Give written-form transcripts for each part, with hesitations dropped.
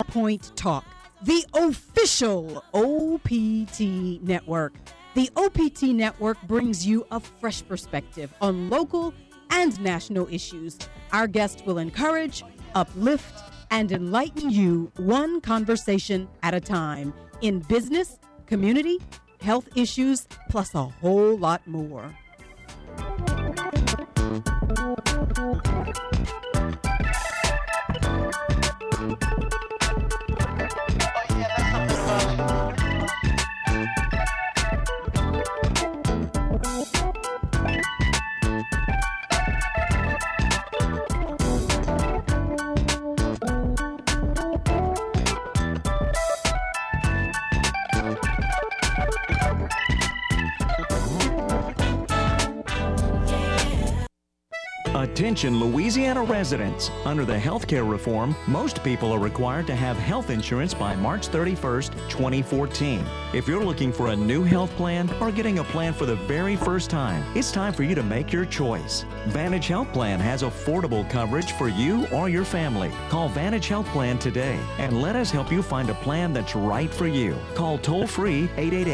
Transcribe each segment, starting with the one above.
Point Talk, the official OPT network. The OPT network brings you a fresh perspective on local and national issues. Our guests will encourage, uplift, and enlighten you one conversation at a time in business, community, health issues, plus a whole lot more. Attention Louisiana residents. Under the healthcare reform, most people are required to have health insurance by March 31st, 2014. If you're looking for a new health plan or getting a plan for the very first time, it's time for you to make your choice. Vantage Health Plan has affordable coverage for you or your family. Call Vantage Health Plan today and let us help you find a plan that's right for you. Call toll-free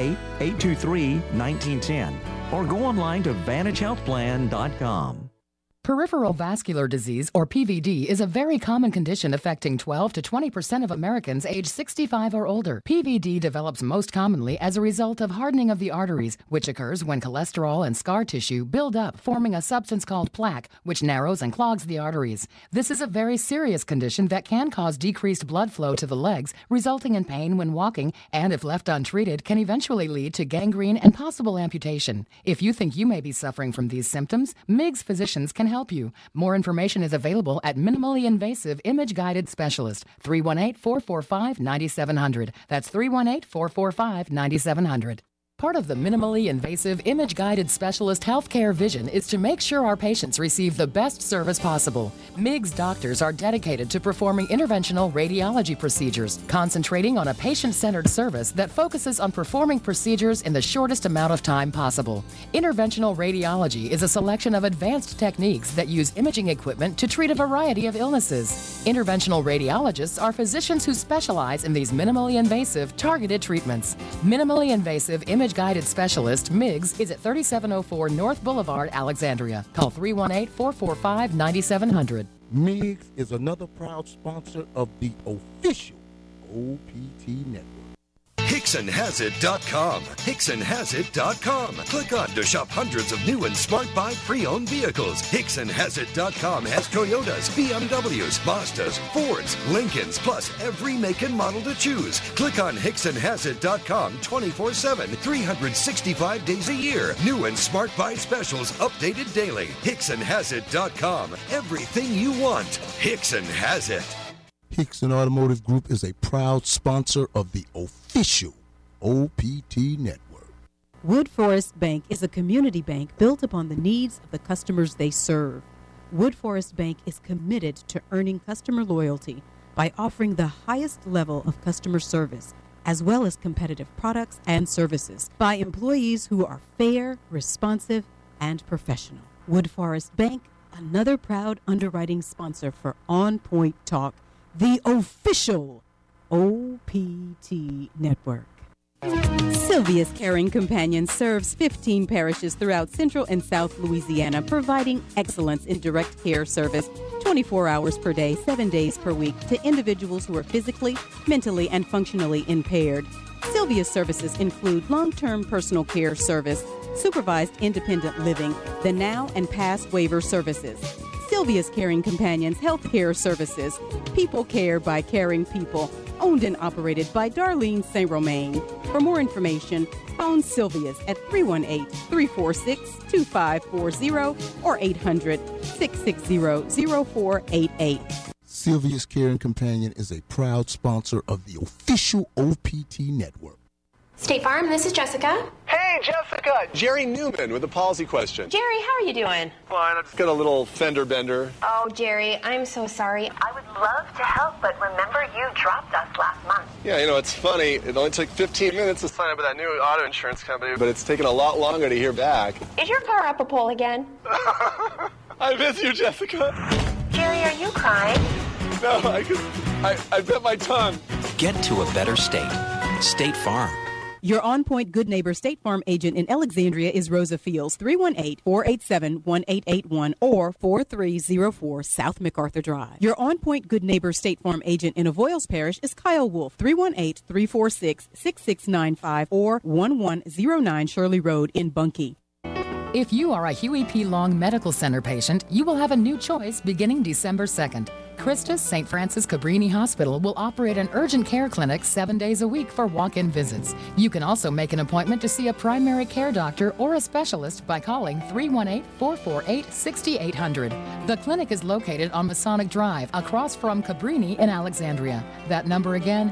888-823-1910 or go online to VantageHealthPlan.com. Peripheral vascular disease, or PVD, is a very common condition affecting 12 to 20% of Americans age 65 or older. PVD develops most commonly as a result of hardening of the arteries, which occurs when cholesterol and scar tissue build up, forming a substance called plaque, which narrows and clogs the arteries. This is a very serious condition that can cause decreased blood flow to the legs, resulting in pain when walking, and if left untreated, can eventually lead to gangrene and possible amputation. If you think you may be suffering from these symptoms, MIGS physicians can help you. More information is available at Minimally Invasive Image Guided Specialist, 318-445-9700. That's 318-445-9700. Part of the Minimally Invasive Image Guided Specialist healthcare vision is to make sure our patients receive the best service possible. MIGS doctors are dedicated to performing interventional radiology procedures, concentrating on a patient-centered service that focuses on performing procedures in the shortest amount of time possible. Interventional radiology is a selection of advanced techniques that use imaging equipment to treat a variety of illnesses. Interventional radiologists are physicians who specialize in these minimally invasive, targeted treatments. Minimally invasive image guided specialist, MIGS, is at 3704 North Boulevard, Alexandria. Call 318-445-9700. MIGS is another proud sponsor of the official OPT network. HicksonHasIt.com. HicksonHasIt.com. Click on to shop hundreds of new and Smart Buy pre-owned vehicles. HicksonHasIt.com has Toyotas, BMWs, Mazdas, Fords, Lincolns, plus every make and model to choose. Click on HicksonHasIt.com 24/7, 365 days a year. New and Smart Buy specials updated daily. HicksonHasIt.com. Everything you want. Hickson has it. Hickson Automotive Group is a proud sponsor of the official OPT network. Wood Forest Bank is a community bank built upon the needs of the customers they serve. Wood Forest Bank is committed to earning customer loyalty by offering the highest level of customer service, as well as competitive products and services by employees who are fair, responsive, and professional. Wood Forest Bank, another proud underwriting sponsor for On Point Talk, the official OPT network. Sylvia's Caring Companion serves 15 parishes throughout Central and South Louisiana, providing excellence in direct care service 24 hours per day, 7 days per week to individuals who are physically, mentally, and functionally impaired. Sylvia's services include long-term personal care service, supervised independent living, the now and past waiver services. Sylvia's Caring Companions Healthcare Services, people care by caring people, owned and operated by Darlene St. Romain. For more information, phone Sylvia's at 318-346-2540 or 800-660-0488. Sylvia's Caring Companion is a proud sponsor of the official OPT network. State Farm, this is Jessica. Hey, Jessica! Jerry Newman with a policy question. Jerry, how are you doing? Fine, I just got a little fender bender. Oh, Jerry, I'm so sorry. I would love to help, but remember you dropped us last month. Yeah, you know, it's funny. It only took 15 minutes to sign up with that new auto insurance company, but it's taken a lot longer to hear back. Is your car up a pole again? I miss you, Jessica. Jerry, are you crying? No, I could... I bit my tongue. Get to a better state. State Farm. Your on-point Good Neighbor State Farm agent in Alexandria is Rosa Fields, 318-487-1881 or 4304 South MacArthur Drive. Your on-point Good Neighbor State Farm agent in Avoyles Parish is Kyle Wolf, 318-346-6695 or 1109 Shirley Road in Bunkie. If you are a Huey P. Long Medical Center patient, you will have a new choice beginning December 2nd. Christus St. Francis Cabrini Hospital will operate an urgent care clinic 7 days a week for walk-in visits. You can also make an appointment to see a primary care doctor or a specialist by calling 318-448-6800. The clinic is located on Masonic Drive across from Cabrini in Alexandria. That number again,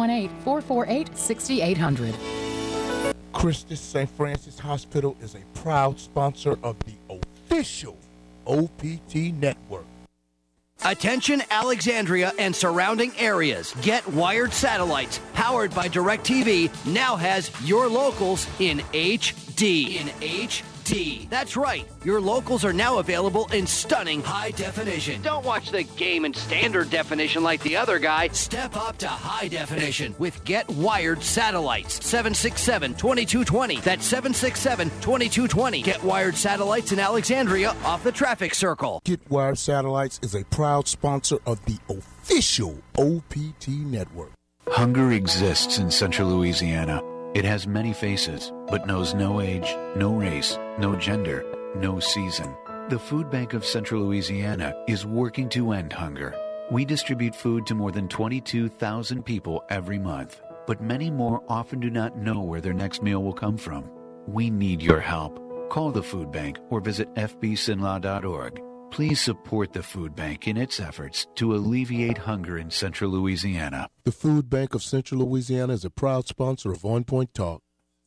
318-448-6800. Christus St. Francis Hospital is a proud sponsor of the official OPT network. Attention Alexandria and surrounding areas. Get Wired Satellites, powered by DirecTV, now has your locals in HD. That's right. Your locals are now available in stunning high definition. Don't watch the game in standard definition like the other guy. Step up to high definition with Get Wired Satellites. 767-2220. That's 767-2220. Get Wired Satellites in Alexandria off the traffic circle. Get Wired Satellites is a proud sponsor of the official OPT network. Hunger exists in central Louisiana. It has many faces, but knows no age, no race, no gender, no season. The Food Bank of Central Louisiana is working to end hunger. We distribute food to more than 22,000 people every month, but many more often do not know where their next meal will come from. We need your help. Call the Food Bank or visit fbsinlaw.org. Please support the Food Bank in its efforts to alleviate hunger in Central Louisiana. The Food Bank of Central Louisiana is a proud sponsor of On Point Talk.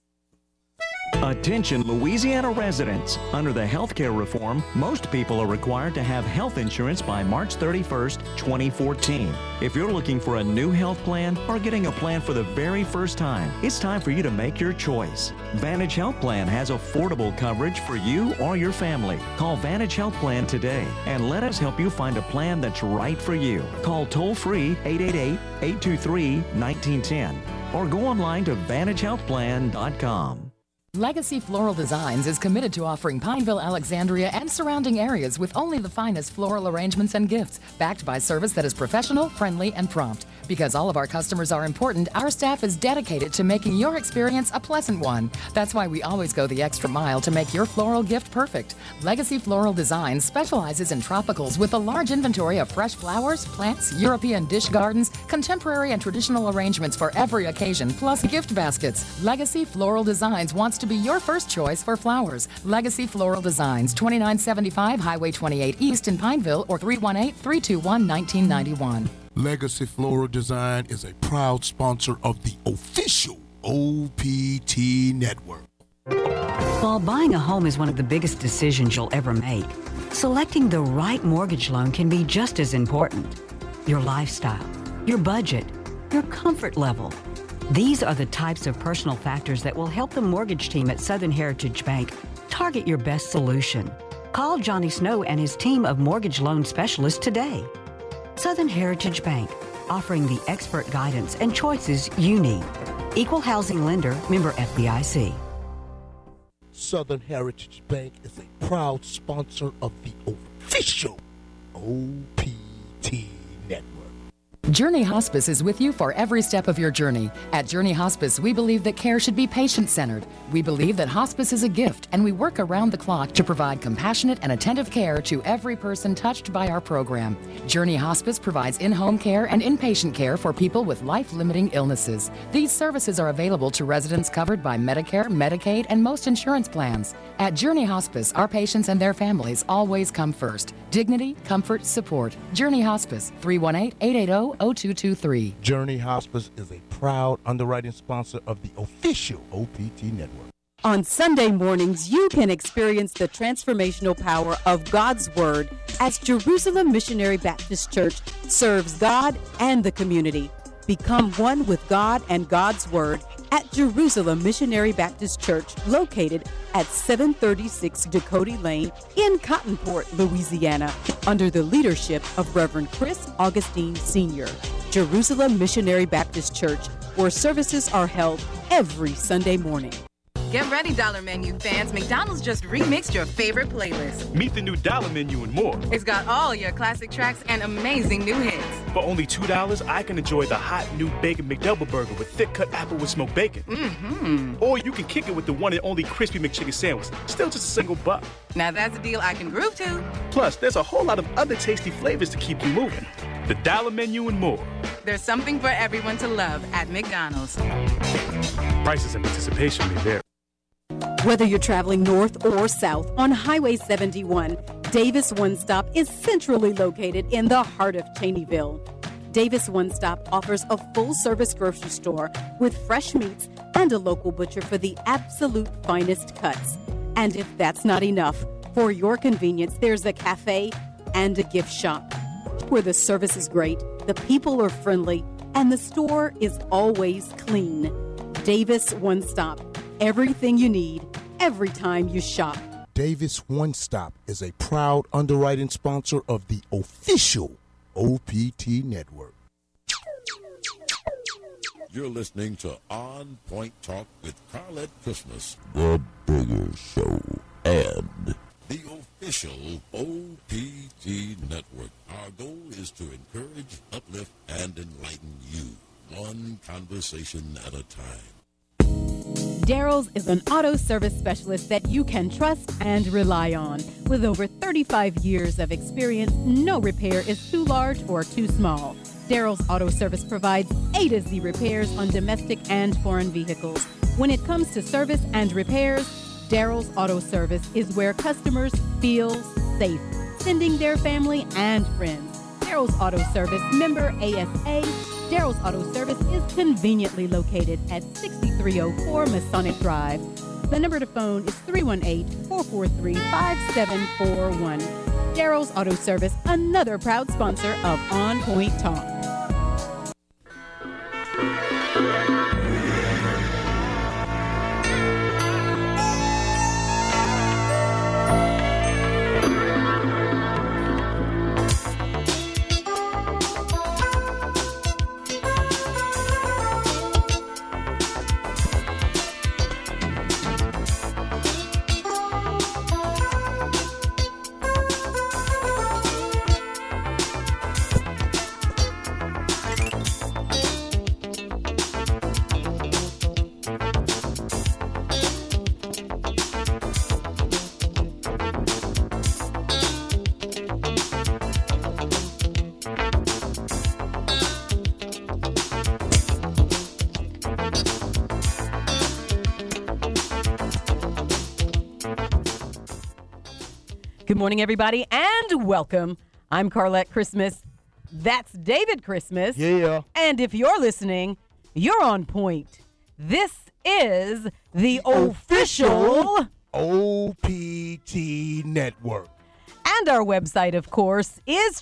Attention Louisiana residents. Under the healthcare reform, most people are required to have health insurance by March 31st, 2014. If you're looking for a new health plan or getting a plan for the very first time, it's time for you to make your choice. Vantage Health Plan has affordable coverage for you or your family. Call Vantage Health Plan today and let us help you find a plan that's right for you. Call toll-free 888-823-1910 or go online to VantageHealthPlan.com. Legacy Floral Designs is committed to offering Pineville, Alexandria, and surrounding areas with only the finest floral arrangements and gifts, backed by service that is professional, friendly, and prompt. Because all of our customers are important, our staff is dedicated to making your experience a pleasant one. That's why we always go the extra mile to make your floral gift perfect. Legacy Floral Designs specializes in tropicals with a large inventory of fresh flowers, plants, European dish gardens, contemporary and traditional arrangements for every occasion, plus gift baskets. Legacy Floral Designs wants to be your first choice for flowers. Legacy Floral Designs, 2975 Highway 28 East in Pineville or 318-321-1991. Legacy Floral Design is a proud sponsor of the official OPT network. While buying a home is one of the biggest decisions you'll ever make, selecting the right mortgage loan can be just as important. Your lifestyle, your budget, your comfort level. These are the types of personal factors that will help the mortgage team at Southern Heritage Bank target your best solution. Call Johnny Snow and his team of mortgage loan specialists today. Southern Heritage Bank, offering the expert guidance and choices you need. Equal housing lender, member FDIC. Southern Heritage Bank is a proud sponsor of the official OPT network. Journey Hospice is with you for every step of your journey. At Journey Hospice, we believe that care should be patient-centered. We believe that hospice is a gift, and we work around the clock to provide compassionate and attentive care to every person touched by our program. Journey Hospice provides in-home care and inpatient care for people with life-limiting illnesses. These services are available to residents covered by Medicare, Medicaid, and most insurance plans. At Journey Hospice, our patients and their families always come first. Dignity, comfort, support. Journey Hospice, 318-880-0223. Journey Hospice is a proud underwriting sponsor of the official OPT network. On Sunday mornings, you can experience the transformational power of God's Word as Jerusalem Missionary Baptist Church serves God and the community. Become one with God and God's Word at Jerusalem Missionary Baptist Church, located at 736 Dakota Lane in Cottonport, Louisiana, under the leadership of Reverend Chris Augustine Sr. Jerusalem Missionary Baptist Church, where services are held every Sunday morning. Get ready, Dollar Menu fans. McDonald's just remixed your favorite playlist. Meet the new Dollar Menu and more. It's got all your classic tracks and amazing new hits. For only $2, I can enjoy the hot new Bacon McDouble Burger with thick cut apple with smoked bacon. Mm-hmm. Or you can kick it with the one and only Crispy McChicken sandwich. Still just a $1. Now that's a deal I can groove to. Plus, there's a whole lot of other tasty flavors to keep you moving. The Dollar Menu and more. There's something for everyone to love at McDonald's. Prices and participation may vary. Whether you're traveling north or south on Highway 71, Davis One Stop is centrally located in the heart of Cheneyville. Davis One Stop offers a full-service grocery store with fresh meats and a local butcher for the absolute finest cuts. And if that's not enough, for your convenience, there's a cafe and a gift shop where the service is great, the people are friendly, and the store is always clean. Davis One Stop. Everything you need, every time you shop. Davis One Stop is a proud underwriting sponsor of the official OPT Network. You're listening to On Point Talk with Carlette Christmas, the bigger show, and the official OPT Network. Our goal is to encourage, uplift, and enlighten you, one conversation at a time. Daryl's is an auto service specialist that you can trust and rely on. With over 35 years of experience, no repair is too large or too small. Daryl's Auto Service provides A to Z repairs on domestic and foreign vehicles. When it comes to service and repairs, Daryl's Auto Service is where customers feel safe, sending their family and friends. Daryl's Auto Service, member ASA. Daryl's Auto Service is conveniently located at 6304 Masonic Drive. The number to phone is 318-443-5741. Daryl's Auto Service, another proud sponsor of On Point Talk. Good morning, everybody, and welcome. I'm Carlette Christmas. That's David Christmas. Yeah. And if you're listening, you're on point. This is the official OPT Network. And our website, of course, is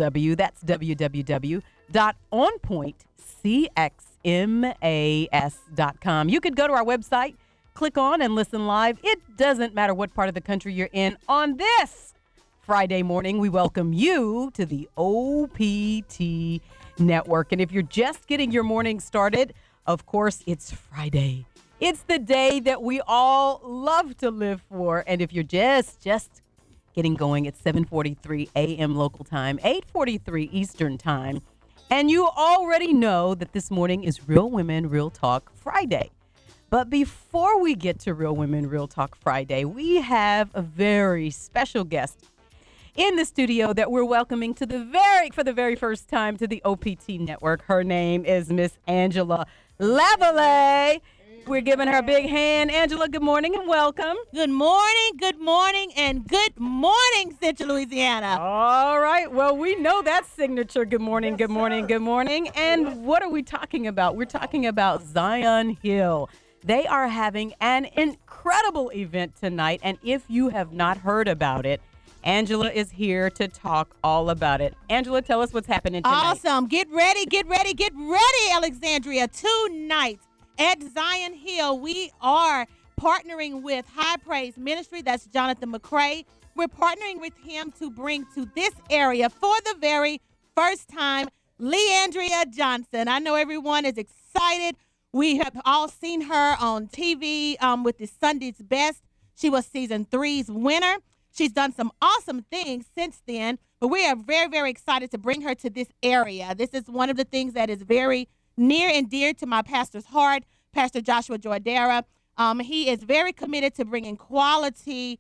www.onpointcxmas.com. You could go to our website, click on and listen live. It doesn't matter what part of the country you're in. On this Friday morning, we welcome you to the OPT Network. And if you're just getting your morning started, of course, it's Friday. It's the day that we all love to live for. And if you're just getting going, it's 7:43 a.m. local time, 8:43 Eastern time. And you already know that this morning is Real Women, Real Talk Friday. But before we get to Real Women, Real Talk Friday, we have a very special guest in the studio that we're welcoming for the very first time to the OPT Network. Her name is Miss Angela Lavallee. We're giving her a big hand. Angela, good morning and welcome. Good morning, and good morning, Central Louisiana. All right. Well, we know that signature. Good morning, good morning, good morning. And what are we talking about? We're talking about Zion Hill. They are having an incredible event tonight. And if you have not heard about it, Angela is here to talk all about it. Angela, tell us what's happening tonight. Awesome. Get ready, Alexandria. Tonight at Zion Hill, we are partnering with High Praise Ministry. That's Jonathan McCray. We're partnering with him to bring to this area for the very first time Leandria Johnson. I know everyone is excited. We have all seen her on TV with the Sunday's Best. She was season 3's winner. She's done some awesome things since then, but we are very, very excited to bring her to this area. This is one of the things that is very near and dear to my pastor's heart, Pastor Joshua Jordera. He is very committed to bringing quality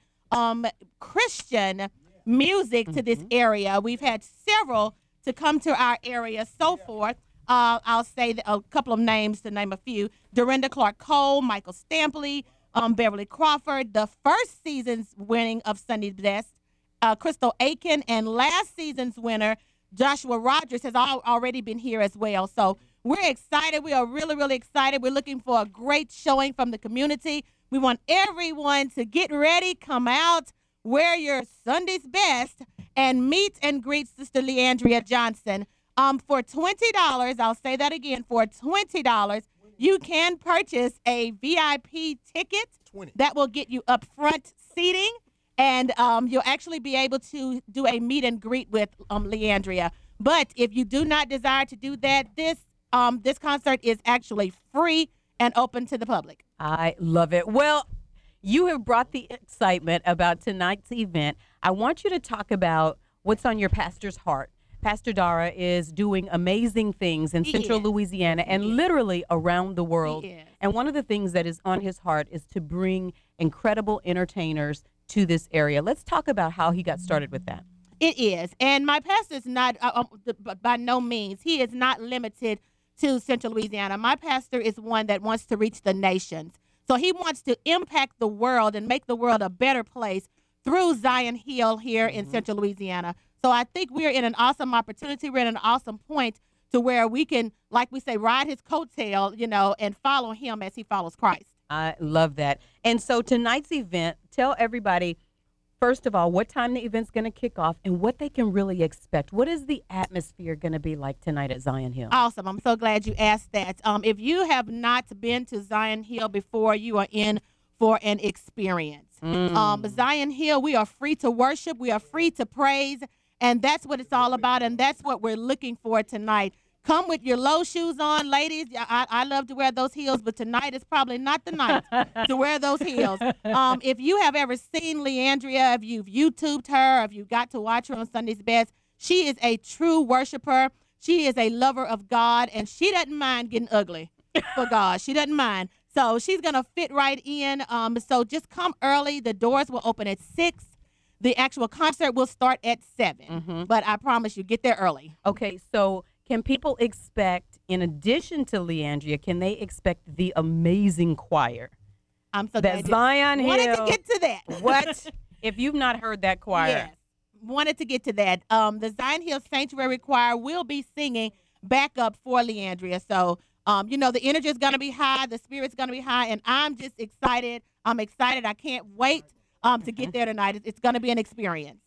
Christian music to this area. We've had several to come to our area, so forth. I'll say a couple of names to name a few. Dorinda Clark Cole, Michael Stampley, Beverly Crawford, the first season's winning of Sunday's Best, Crystal Aiken, and last season's winner, Joshua Rogers, has already been here as well. So we're excited. We are really, really excited. We're looking for a great showing from the community. We want everyone to get ready, come out, wear your Sunday's Best, and meet and greet Sister Leandria Johnson. For $20, I'll say that again, for $20, you can purchase a VIP ticket that will get you up front seating, and you'll actually be able to do a meet and greet with Leandria. But if you do not desire to do that, this concert is actually free and open to the public. I love it. Well, you have brought the excitement about tonight's event. I want you to talk about what's on your pastor's heart. Pastor Dara is doing amazing things in Central Louisiana and literally around the world. And one of the things that is on his heart is to bring incredible entertainers to this area. Let's talk about how he got started with that. It is. And my pastor is not, by no means, he is not limited to Central Louisiana. My pastor is one that wants to reach the nations. So he wants to impact the world and make the world a better place through Zion Hill here in Central Louisiana. So I think we're in an awesome opportunity. We're in an awesome point to where we can, like we say, ride his coattail, and follow him as he follows Christ. I love that. And so tonight's event, tell everybody, first of all, what time the event's going to kick off and what they can really expect. What is the atmosphere going to be like tonight at Zion Hill? Awesome. I'm so glad you asked that. If you have not been to Zion Hill before, you are in for an experience. Zion Hill, we are free to worship. We are free to praise. And that's what it's all about, and that's what we're looking for tonight. Come with your low shoes on, ladies. I love to wear those heels, but tonight is probably not the night to wear those heels. If you have ever seen Leandria, if you've YouTubed her, if you got to watch her on Sunday's Best, she is a true worshiper. She is a lover of God, and she doesn't mind getting ugly for God. She doesn't mind. So she's going to fit right in. So just come early. The doors will open at 6. The actual concert will start at 7, but I promise you, get there early. Okay, so can people expect, in addition to Leandria, can they expect the amazing choir? I'm so that glad Zion Hill. Wanted to get to that. What? If you've not heard that choir. Yes, wanted to get to that. The Zion Hill Sanctuary Choir will be singing backup for Leandria. So, the energy is going to be high, the spirit's going to be high, and I'm just excited. I'm excited. I can't wait to get there tonight. It's going to be an experience.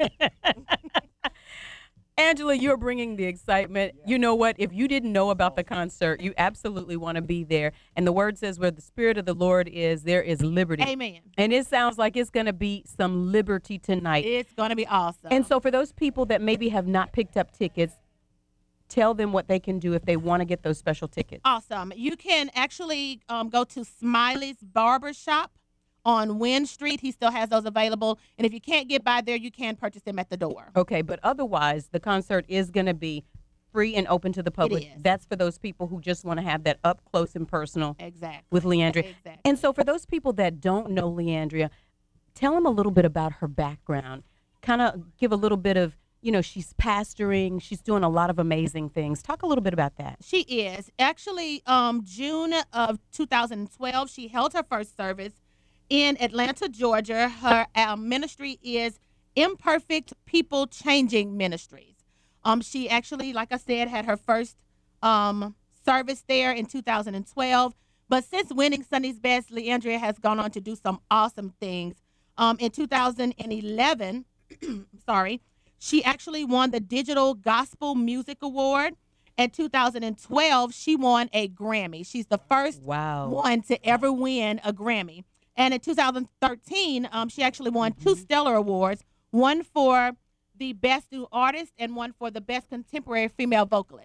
Angela, you're bringing the excitement. You know what? If you didn't know about the concert, you absolutely want to be there. And the word says where the Spirit of the Lord is, there is liberty. Amen. And it sounds like it's going to be some liberty tonight. It's going to be awesome. And so for those people that maybe have not picked up tickets, tell them what they can do if they want to get those special tickets. Awesome. You can actually go to Smiley's Barbershop on Wynn Street. He still has those available. And if you can't get by there, you can purchase them at the door. Okay, but otherwise, the concert is going to be free and open to the public. It is. That's for those people who just want to have that up close and personal with Leandria. Exactly. And so for those people that don't know Leandria, tell them a little bit about her background. Kind of give a little bit of, she's pastoring. She's doing a lot of amazing things. Talk a little bit about that. She is. Actually, June of 2012, she held her first service in Atlanta, Georgia. Her ministry is Imperfect People Changing Ministries. She actually, like I said, had her first service there in 2012. But since winning Sunday's Best, Leandria has gone on to do some awesome things. In 2011, she actually won the Digital Gospel Music Award. In 2012, she won a Grammy. She's the first one to ever win a Grammy. And in 2013, she actually won 2 Stellar Awards, one for the Best New Artist and one for the Best Contemporary Female Vocalist.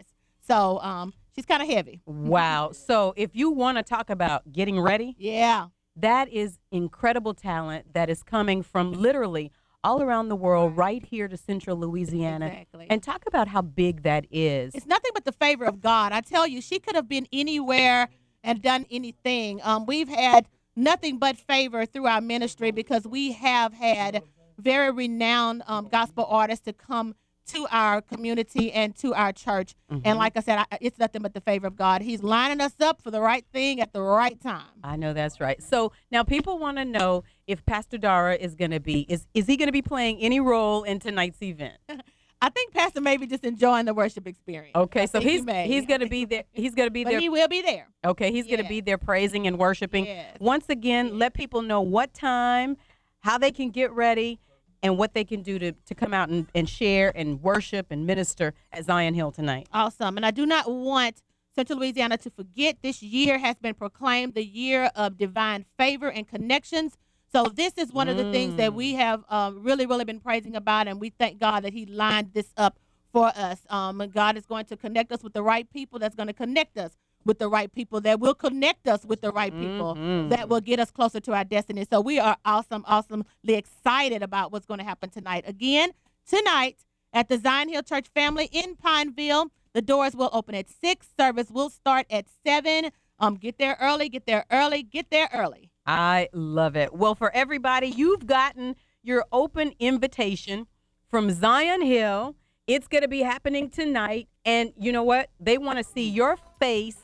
So she's kind of heavy. Wow. So if you want to talk about getting ready, yeah, that is incredible talent that is coming from literally all around the world, right here to Central Louisiana. Exactly. And talk about how big that is. It's nothing but the favor of God. I tell you, she could have been anywhere and done anything. We've had nothing but favor through our ministry because we have had very renowned gospel artists to come to our community and to our church. And like I said, it's nothing but the favor of God. He's lining us up for the right thing at the right time. I know that's right. So now people want to know if Pastor Dara is going to be, is he going to be playing any role in tonight's event? I think Pastor may be just enjoying the worship experience. Okay, so he's going to be there. He's going to be there. But he will be there. Okay, he's going to be there praising and worshiping. Yes. Once again, let people know what time, how they can get ready, and what they can do to come out and share and worship and minister at Zion Hill tonight. Awesome. And I do not want Central Louisiana to forget this year has been proclaimed the year of divine favor and connections. So this is one of the things that we have really, really been praising about, and we thank God that he lined this up for us. And God is going to connect us with the right people that's going to connect us with the right people that will connect us with the right people that will get us closer to our destiny. So we are awesomely excited about what's going to happen tonight. Again, tonight at the Zion Hill Church family in Pineville, the doors will open at 6. Service will start at 7. Get there early, get there early, get there early. I love it. Well, for everybody, you've gotten your open invitation from Zion Hill. It's going to be happening tonight. And you know what? They want to see your face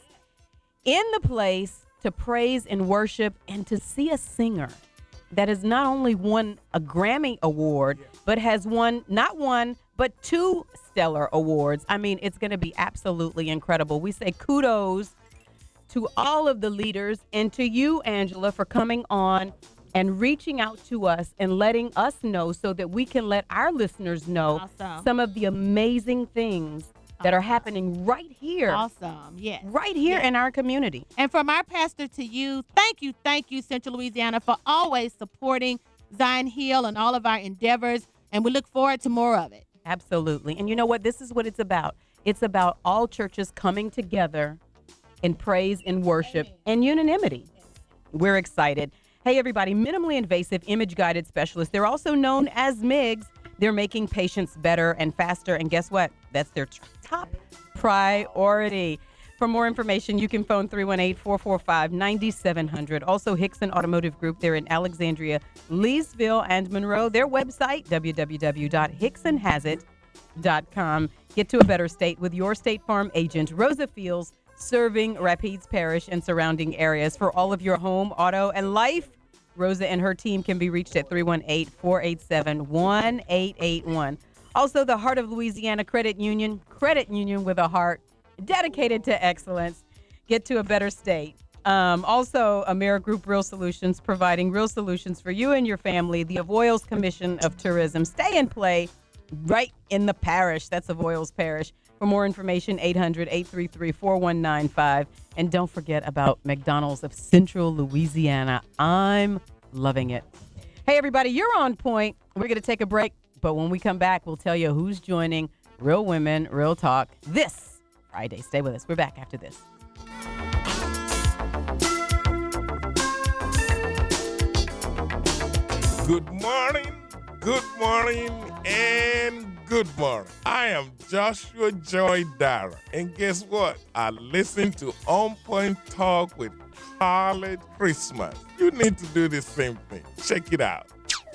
in the place to praise and worship and to see a singer that has not only won a Grammy Award, but has won not one, but 2 stellar awards. I mean, it's going to be absolutely incredible. We say kudos to all of the leaders and to you, Angela, for coming on and reaching out to us and letting us know so that we can let our listeners know some of the amazing things that are happening right here. Awesome, yes. Right here in our community. And from our pastor to you, thank you, Central Louisiana, for always supporting Zion Hill and all of our endeavors, and we look forward to more of it. Absolutely. And you know what? This is what it's about. It's about all churches coming together in praise and worship and unanimity. We're excited. Hey, everybody, minimally invasive image-guided specialists. They're also known as MIGs. They're making patients better and faster. And guess what? That's their top priority. For more information, you can phone 318-445-9700. Also, Hickson Automotive Group. They're in Alexandria, Leesville, and Monroe. Their website, www.hicksonhasit.com. Get to a better state with your State Farm agent, Rosa Fields, serving Rapides Parish and surrounding areas. For all of your home, auto, and life, Rosa and her team can be reached at 318-487-1881. Also, the Heart of Louisiana Credit Union with a heart dedicated to excellence. Get to a better state. Also, AmeriGroup Real Solutions, providing real solutions for you and your family. The Avoyelles Commission of Tourism. Stay and play right in the parish. That's Avoyelles Parish. For more information, 800-833-4195. And don't forget about McDonald's of Central Louisiana. I'm loving it. Hey, everybody, you're on point. We're going to take a break, but when we come back, we'll tell you who's joining Real Women, Real Talk this Friday. Stay with us. We're back after this. Good morning, and good morning. I am Joshua Joy Dara, and guess what? I listen to On Point Talk with Carlet Christmas. You need to do the same thing. Check it out.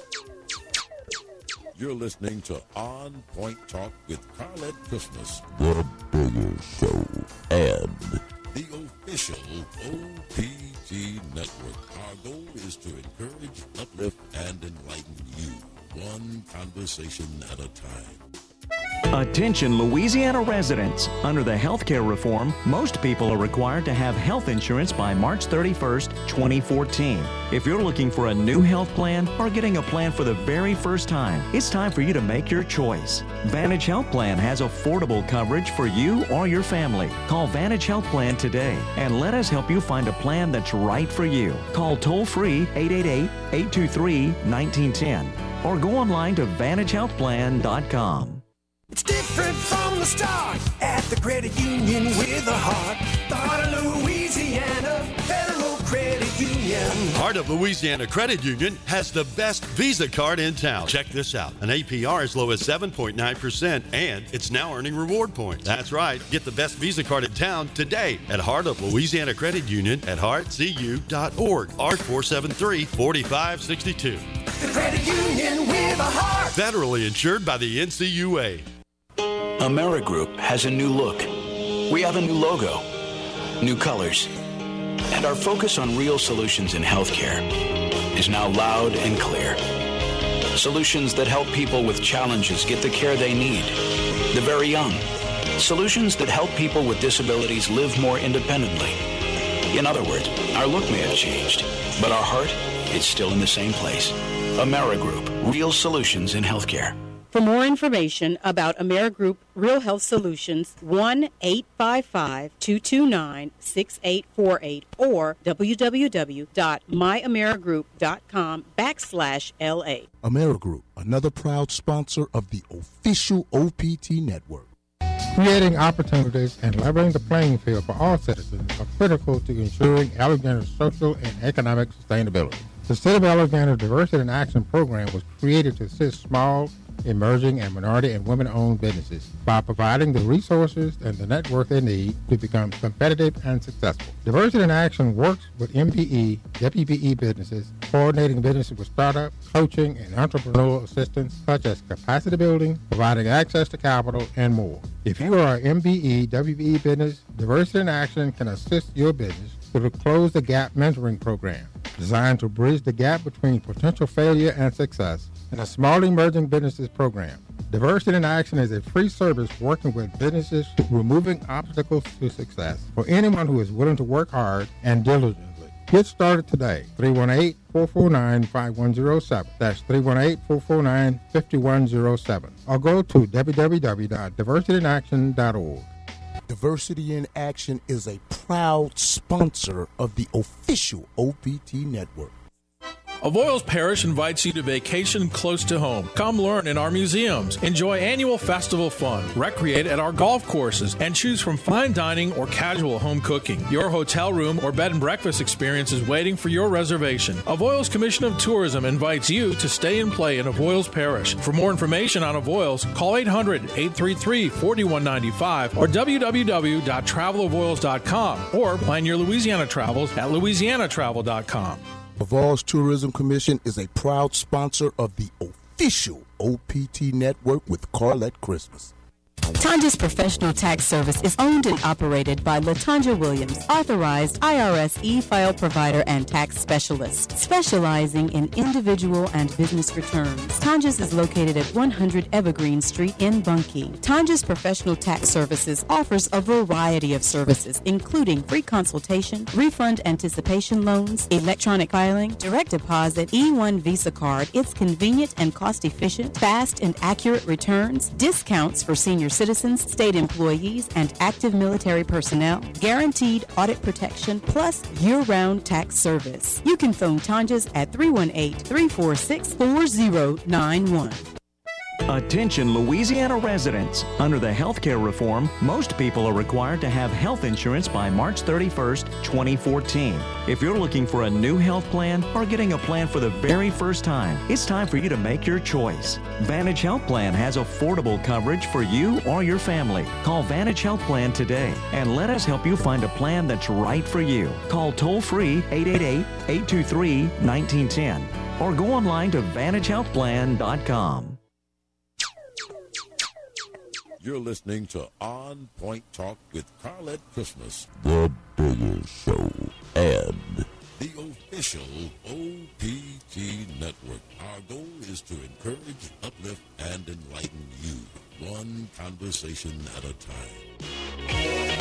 You're listening to On Point Talk with Carlet Christmas, the bigger show, and the official OPT network. Our goal is to encourage, uplift, and enlighten you, one conversation at a time. Attention Louisiana residents. Under the healthcare reform, most people are required to have health insurance by March 31st, 2014. If you're looking for a new health plan or getting a plan for the very first time, it's time for you to make your choice. Vantage Health Plan has affordable coverage for you or your family. Call Vantage Health Plan today and let us help you find a plan that's right for you. Call toll-free 888-823-1910 or go online to VantageHealthPlan.com. It's different from a start at the credit union with a heart. The Heart of Louisiana Federal Credit Union. Heart of Louisiana Credit Union has the best Visa card in town. Check this out. An APR as low as 7.9%, and it's now earning reward points. That's right. Get the best Visa card in town today at Heart of Louisiana Credit Union at heartcu.org. R473-4562. The credit union with a heart. Federally insured by the NCUA. AmeriGroup has a new look. We have a new logo, new colors, and our focus on real solutions in healthcare is now loud and clear. Solutions that help people with challenges get the care they need, the very young. Solutions that help people with disabilities live more independently. In other words, our look may have changed, but our heart is still in the same place. AmeriGroup, real solutions in healthcare. For more information about AmeriGroup Real Health Solutions, 1-855-229-6848 or www.myamerigroup.com/LA. AmeriGroup, another proud sponsor of the official OPT network. Creating opportunities and leveling the playing field for all citizens are critical to ensuring Alexander's social and economic sustainability. The State of Alexander Diversity in Action program was created to assist small, emerging, and minority and women-owned businesses by providing the resources and the network they need to become competitive and successful. Diversity in Action works with MPE, WPE businesses, coordinating businesses with startup, coaching, and entrepreneurial assistance such as capacity building, providing access to capital, and more. If you are an MPE, WPE business, Diversity in Action can assist your business through the Close the Gap mentoring program, designed to bridge the gap between potential failure and success, and a Small Emerging Businesses program. Diversity in Action is a free service working with businesses removing obstacles to success for anyone who is willing to work hard and diligently. Get started today. 318-449-5107. That's 318-449-5107. Or go to www.diversityinaction.org. Diversity in Action is a proud sponsor of the official OPT network. Avoyelles Parish invites you to vacation close to home. Come learn in our museums, enjoy annual festival fun, recreate at our golf courses, and choose from fine dining or casual home cooking. Your hotel room or bed and breakfast experience is waiting for your reservation. Avoyelles Commission of Tourism invites you to stay and play in Avoyelles Parish. For more information on Avoyelles, call 800-833-4195 or www.travelavoyelles.com or plan your Louisiana travels at louisianatravel.com. Avoyelles Tourism Commission is a proud sponsor of the official OPT network with Carlette Christmas. Tanja's Professional Tax Service is owned and operated by LaTanja Williams, authorized IRS e-file provider and tax specialist, specializing in individual and business returns. Tanja's is located at 100 Evergreen Street in Bunkie. Tanja's Professional Tax Services offers a variety of services, including free consultation, refund anticipation loans, electronic filing, direct deposit, E1 Visa card. It's convenient and cost-efficient, fast and accurate returns, discounts for senior citizens, state employees, and active military personnel, guaranteed audit protection, plus year-round tax service. You can phone Tanja's at 318-346-4091. Attention Louisiana residents. Under the healthcare reform, most people are required to have health insurance by March 31st, 2014. If you're looking for a new health plan or getting a plan for the very first time, it's time for you to make your choice. Vantage Health Plan has affordable coverage for you or your family. Call Vantage Health Plan today and let us help you find a plan that's right for you. Call toll-free 888-823-1910 or go online to VantageHealthPlan.com. You're listening to On Point Talk with Carlette Christmas, the Bigger Show, and the official OPT network. Our goal is to encourage, uplift, and enlighten you, one conversation at a time.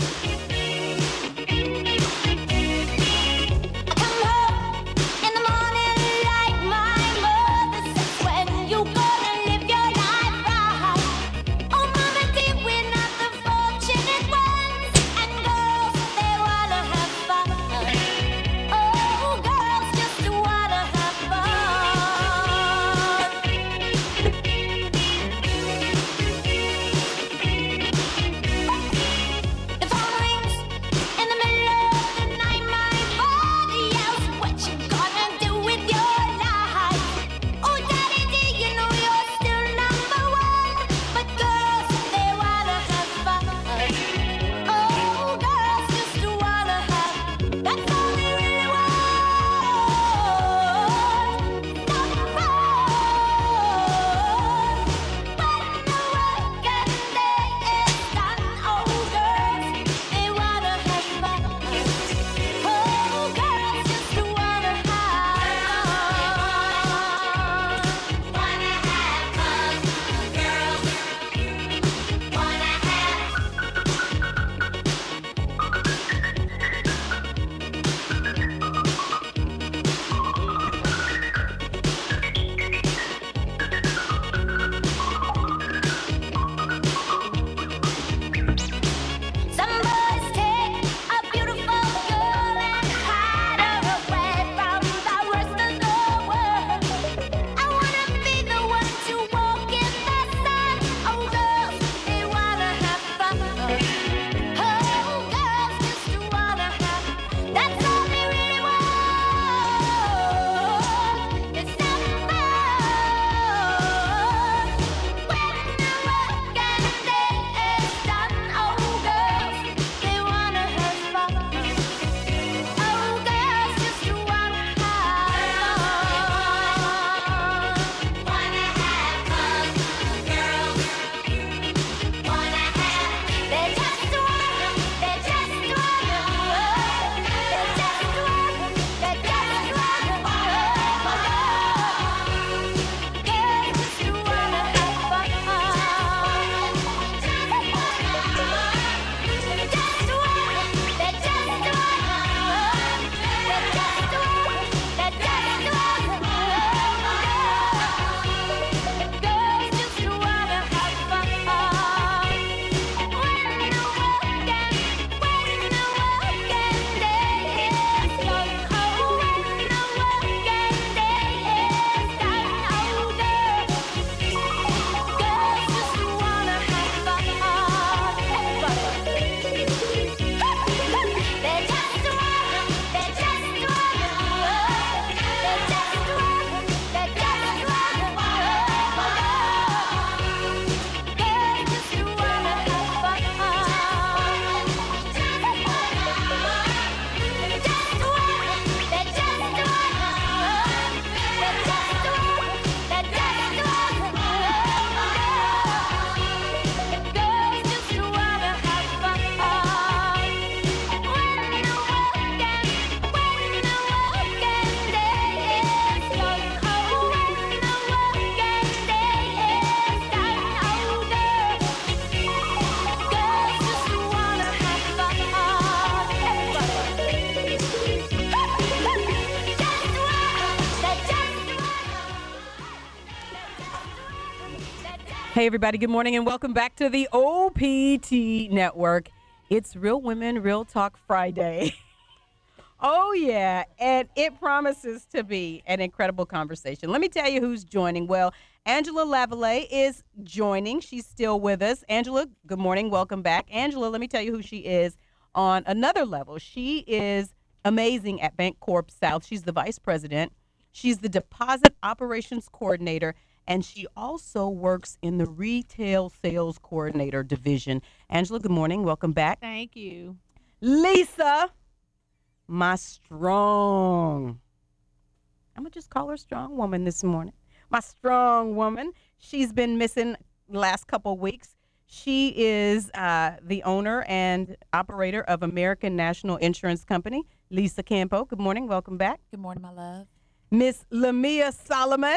Hey, everybody. Good morning and welcome back to the OPT Network. It's Real Women, Real Talk Friday. Oh, yeah. And it promises to be an incredible conversation. Let me tell you who's joining. Well, Angela Lavallee is joining. She's still with us. Angela, good morning. Welcome back. Angela, let me tell you who she is on another level. She is amazing at Bancorp South. She's the vice president. She's the deposit operations coordinator, and she also works in the retail sales coordinator division. Angela, good morning. Welcome back. Thank you. Lisa, my strong, I'm going to just call her strong woman this morning. My strong woman. She's been missing the last couple of weeks. She is the owner and operator of American National Insurance Company, Lisa Campo. Good morning. Welcome back. Good morning, my love. Miss Lamia Solomon.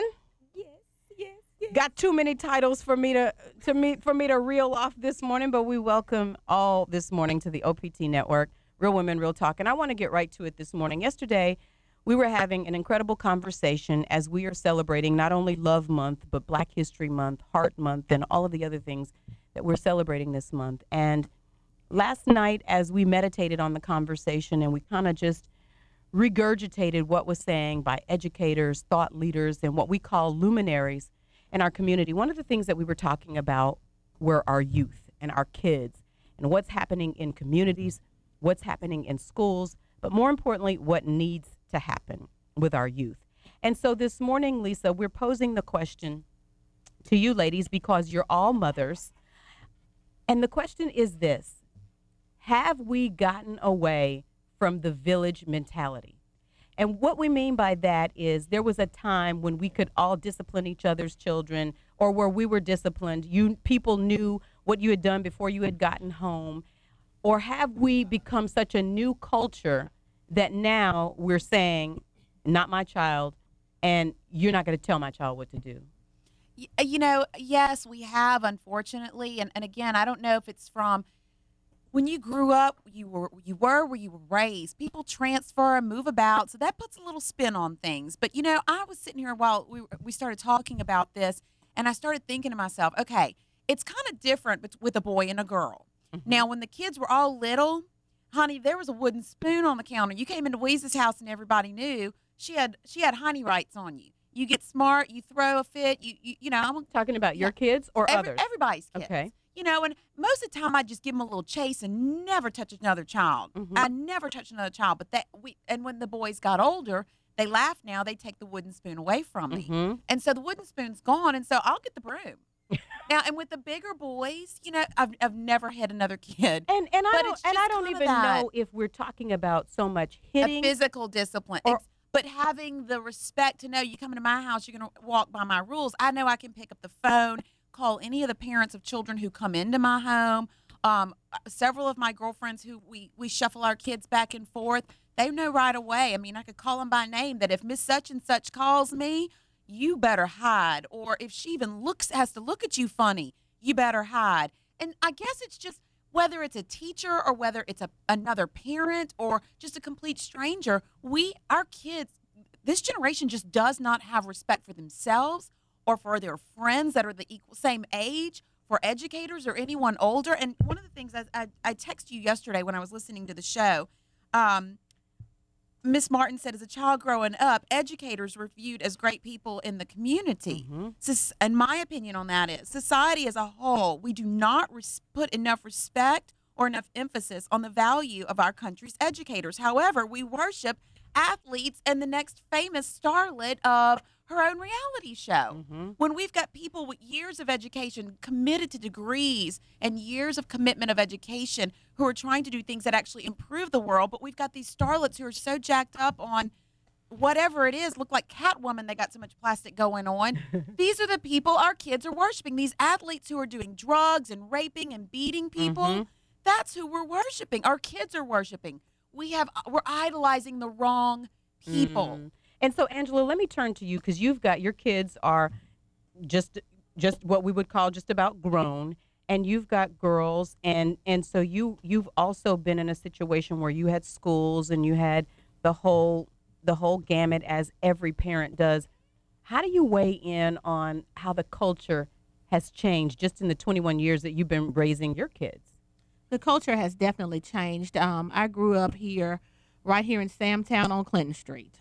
Yes. Got too many titles for me to reel off this morning, but we welcome all this morning to the OPT Network, Real Women, Real Talk. And I want to get right to it this morning. Yesterday, we were having an incredible conversation as we are celebrating not only Love Month, but Black History Month, Heart Month, and all of the other things that we're celebrating this month. And last night, as we meditated on the conversation and we kind of just regurgitated what was saying by educators, thought leaders, and what we call luminaries in our community, one of the things that we were talking about were our youth and our kids and what's happening in communities, what's happening in schools, but more importantly, what needs to happen with our youth. And so this morning, Lisa, we're posing the question to you ladies because you're all mothers. And the question is this: have we gotten away from the village mentality? And what we mean by that is there was a time when we could all discipline each other's children, or where we were disciplined. People knew what you had done before you had gotten home. Or have we become such a new culture that now we're saying, not my child, and you're not going to tell my child what to do? You know, yes, we have, unfortunately. And again, I don't know if it's from when you grew up, you were where you were raised. People transfer and move about, so that puts a little spin on things. But, you know, I was sitting here while we started talking about this, and I started thinking to myself, okay, it's kind of different with a boy and a girl. Mm-hmm. Now, when the kids were all little, honey, there was a wooden spoon on the counter. You came into Louise's house and everybody knew she had honey rights on you. You get smart, you throw a fit, you know. I'm talking about your kids or others? Everybody's kids. Okay. You know, and most of the time I just give them a little chase and never touch another child. Mm-hmm. I never touch another child. But and when the boys got older, they laugh now. They take the wooden spoon away from me. Mm-hmm. And so the wooden spoon's gone, and so I'll get the broom. Now, and with the bigger boys, you know, I've never had another kid. And I don't even know if we're talking about so much hitting. A physical discipline. But having the respect to know you come into my house, you're going to walk by my rules. I know I can pick up the phone, call any of the parents of children who come into my home. Several of my girlfriends who we shuffle our kids back and forth, they know right away. I mean, I could call them by name that if Miss Such and Such calls me, you better hide. Or if she even has to look at you funny, you better hide. And I guess it's just whether it's a teacher or whether it's another parent or just a complete stranger, our kids, this generation just does not have respect for themselves or for their friends that are the same age, for educators or anyone older. And one of the things I texted you yesterday when I was listening to the show, Miss Martin said, as a child growing up, educators were viewed as great people in the community. Mm-hmm. And my opinion on that is society as a whole, we do not put enough respect or enough emphasis on the value of our country's educators. However, we worship athletes and the next famous starlet of her own reality show. Mm-hmm. When we've got people with years of education committed to degrees and years of commitment of education who are trying to do things that actually improve the world, but we've got these starlets who are so jacked up on whatever it is, look like Catwoman, they got so much plastic going on. These are the people our kids are worshiping. These athletes who are doing drugs and raping and beating people, mm-hmm. That's who we're worshiping. Our kids are worshiping. We're idolizing the wrong people. Mm. And so, Angela, let me turn to you because you've got your kids are just what we would call just about grown, and you've got girls, and so you've also been in a situation where you had schools and you had the whole gamut as every parent does. How do you weigh in on how the culture has changed just in the 21 years that you've been raising your kids? The culture has definitely changed. I grew up here, right here in Samtown on Clinton Street.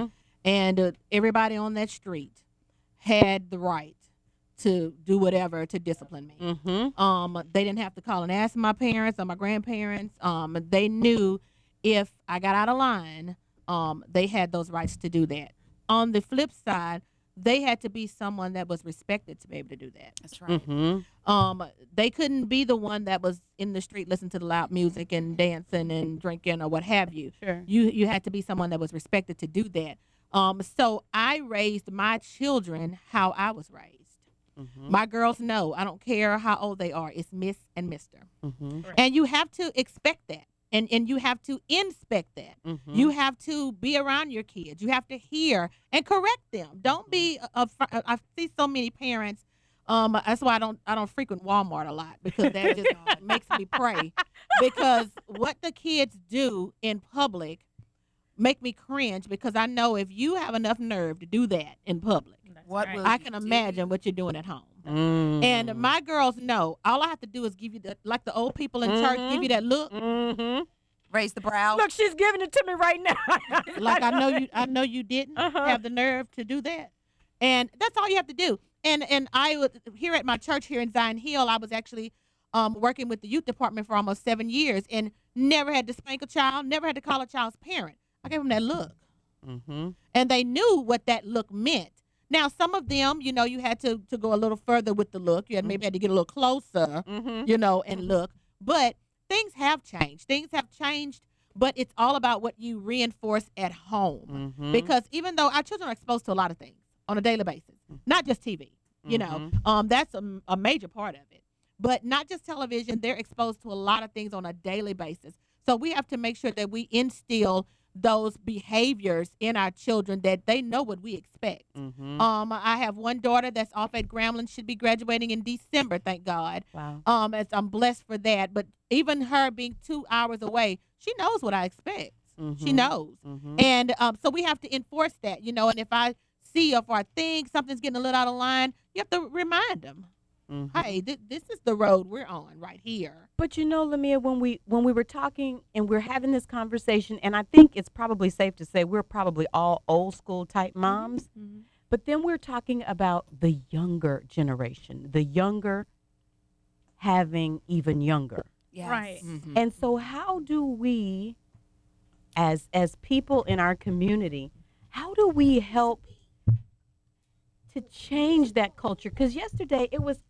And everybody on that street had the right to do whatever to discipline me. They didn't have to call and ask my parents or my grandparents. They knew if I got out of line, they had those rights to do that. On the flip side, they had to be someone that was respected to be able to do that. That's right. They couldn't be the one that was in the street listening to the loud music and dancing and drinking or what have you. Sure. You had to be someone that was respected to do that. So I raised my children how I was raised. My girls know, I don't care how old they are, it's Miss and Mr. And you have to expect that. And you have to inspect that. You have to be around your kids. You have to hear and correct them. Don't be I see so many parents. That's why I don't frequent Walmart a lot, because that just makes me pray. Because what the kids do in public make me cringe, because I know if you have enough nerve to do that in public, I can imagine what you're doing at home. And my girls know all I have to do is give you like the old people in church give you that look. Raise the brow. Look, she's giving it to me right now. Like I know you didn't have the nerve to do that. And that's all you have to do. And I would, here at my church here in Zion Hill, I was actually working with the youth department for almost 7 years and never had to spank a child, never had to call a child's parent. I gave them that look. And they knew what that look meant. Now, some of them, you had to go a little further with the look. You had maybe had to get a little closer, and look. But things have changed. Things have changed, but it's all about what you reinforce at home. Because even though our children are exposed to a lot of things on a daily basis, not just TV, that's a major part of it. But not just television, they're exposed to a lot of things on a daily basis. So we have to make sure that we instill those behaviors in our children, that they know what we expect. I have one daughter that's off at Grambling, should be graduating in December, thank God. Wow. I'm blessed for that. But even her being 2 hours away, she knows what I expect. She knows. And so we have to enforce that, and if I see or if I think something's getting a little out of line, you have to remind them. Hey, this is the road we're on right here. But Lamia, when we were talking and we're having this conversation, and I think it's probably safe to say we're probably all old school type moms, but then we're talking about the younger generation, the younger having even younger. Yes. Right. And so how do we, as people in our community, how do we help to change that culture? Because yesterday it was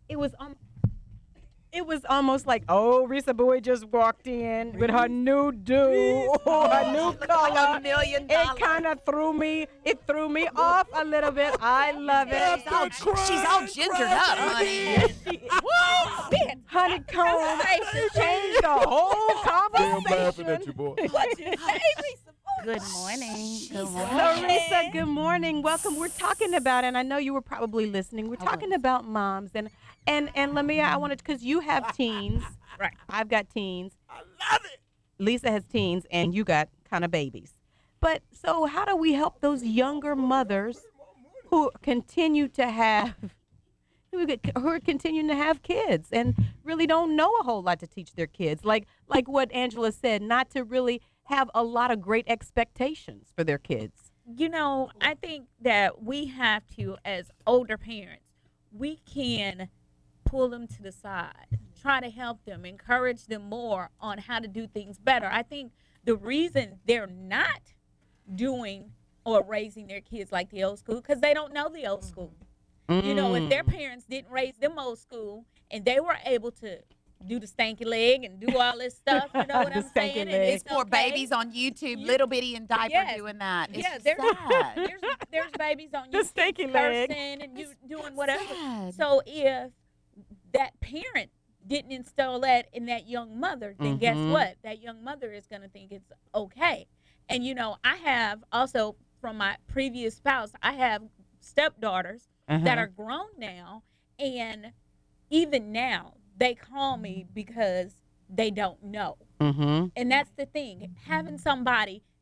almost like, oh, Risa Boy just walked in with her new do, her new color. Like $1 million. It kind of threw me off a little bit. I love it. She's all gingered up, honey. Yes, she is. Honeycomb changed the whole conversation. I'm laughing at you, boy. What you say, Risa? Good morning. Good morning. Larissa, good morning. Welcome. We're talking about, and I know you were probably listening, we're talking about moms. And Lamia, I wanted, because you have teens. Right. I've got teens. I love it. Lisa has teens, and you got kind of babies. But so how do we help those younger mothers who continue to have, who are continuing to have kids and really don't know a whole lot to teach their kids? Like what Angela said, not to really have a lot of great expectations for their kids. I think that we have to, as older parents, we can pull them to the side, try to help them, encourage them more on how to do things better. I think the reason they're not doing or raising their kids like the old school, because they don't know the old school. If their parents didn't raise them old school and they were able to do the stanky leg and do all this stuff, you know what I'm saying? And it's more babies on YouTube, little bitty in diaper doing that. It's sad. There's babies on The YouTube stanky leg. cursing and you doing whatever. Sad. So if that parent didn't instill that in that young mother, then guess what? That young mother is going to think it's okay. And, I have also, from my previous spouse, I have stepdaughters that are grown now, and even now, they call me because they don't know. And that's the thing. Having somebody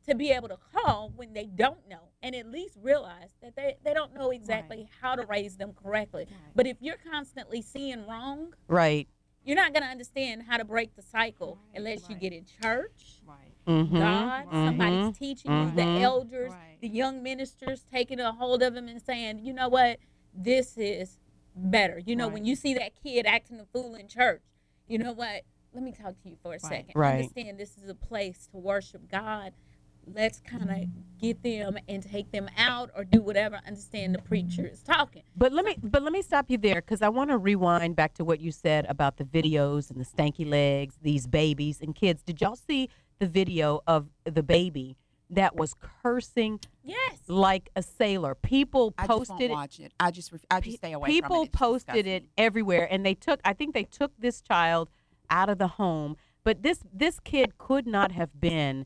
to be able to call when they don't know and at least realize that they don't know exactly how to raise them correctly. But if you're constantly seeing wrong, Right. you're not going to understand how to break the cycle unless you get in church, Mhm. God, somebody's Mhm. teaching you, the Mhm. elders, the young ministers taking a hold of them and saying, you know what, this is better. You know, when you see that kid acting a fool in church, you know what, let me talk to you for a second. Right. Understand this is a place to worship God. Let's kind of get them and take them out or do whatever. Understand the preacher is talking. But let me stop you there, because I want to rewind back to what you said about the videos and the stanky legs, these babies and kids. Did y'all see the video of the baby that was cursing like a sailor? People I just won't posted watch it. I just stay away from it. People It's posted it everywhere, and I think they took this child out of the home. But this kid could not have been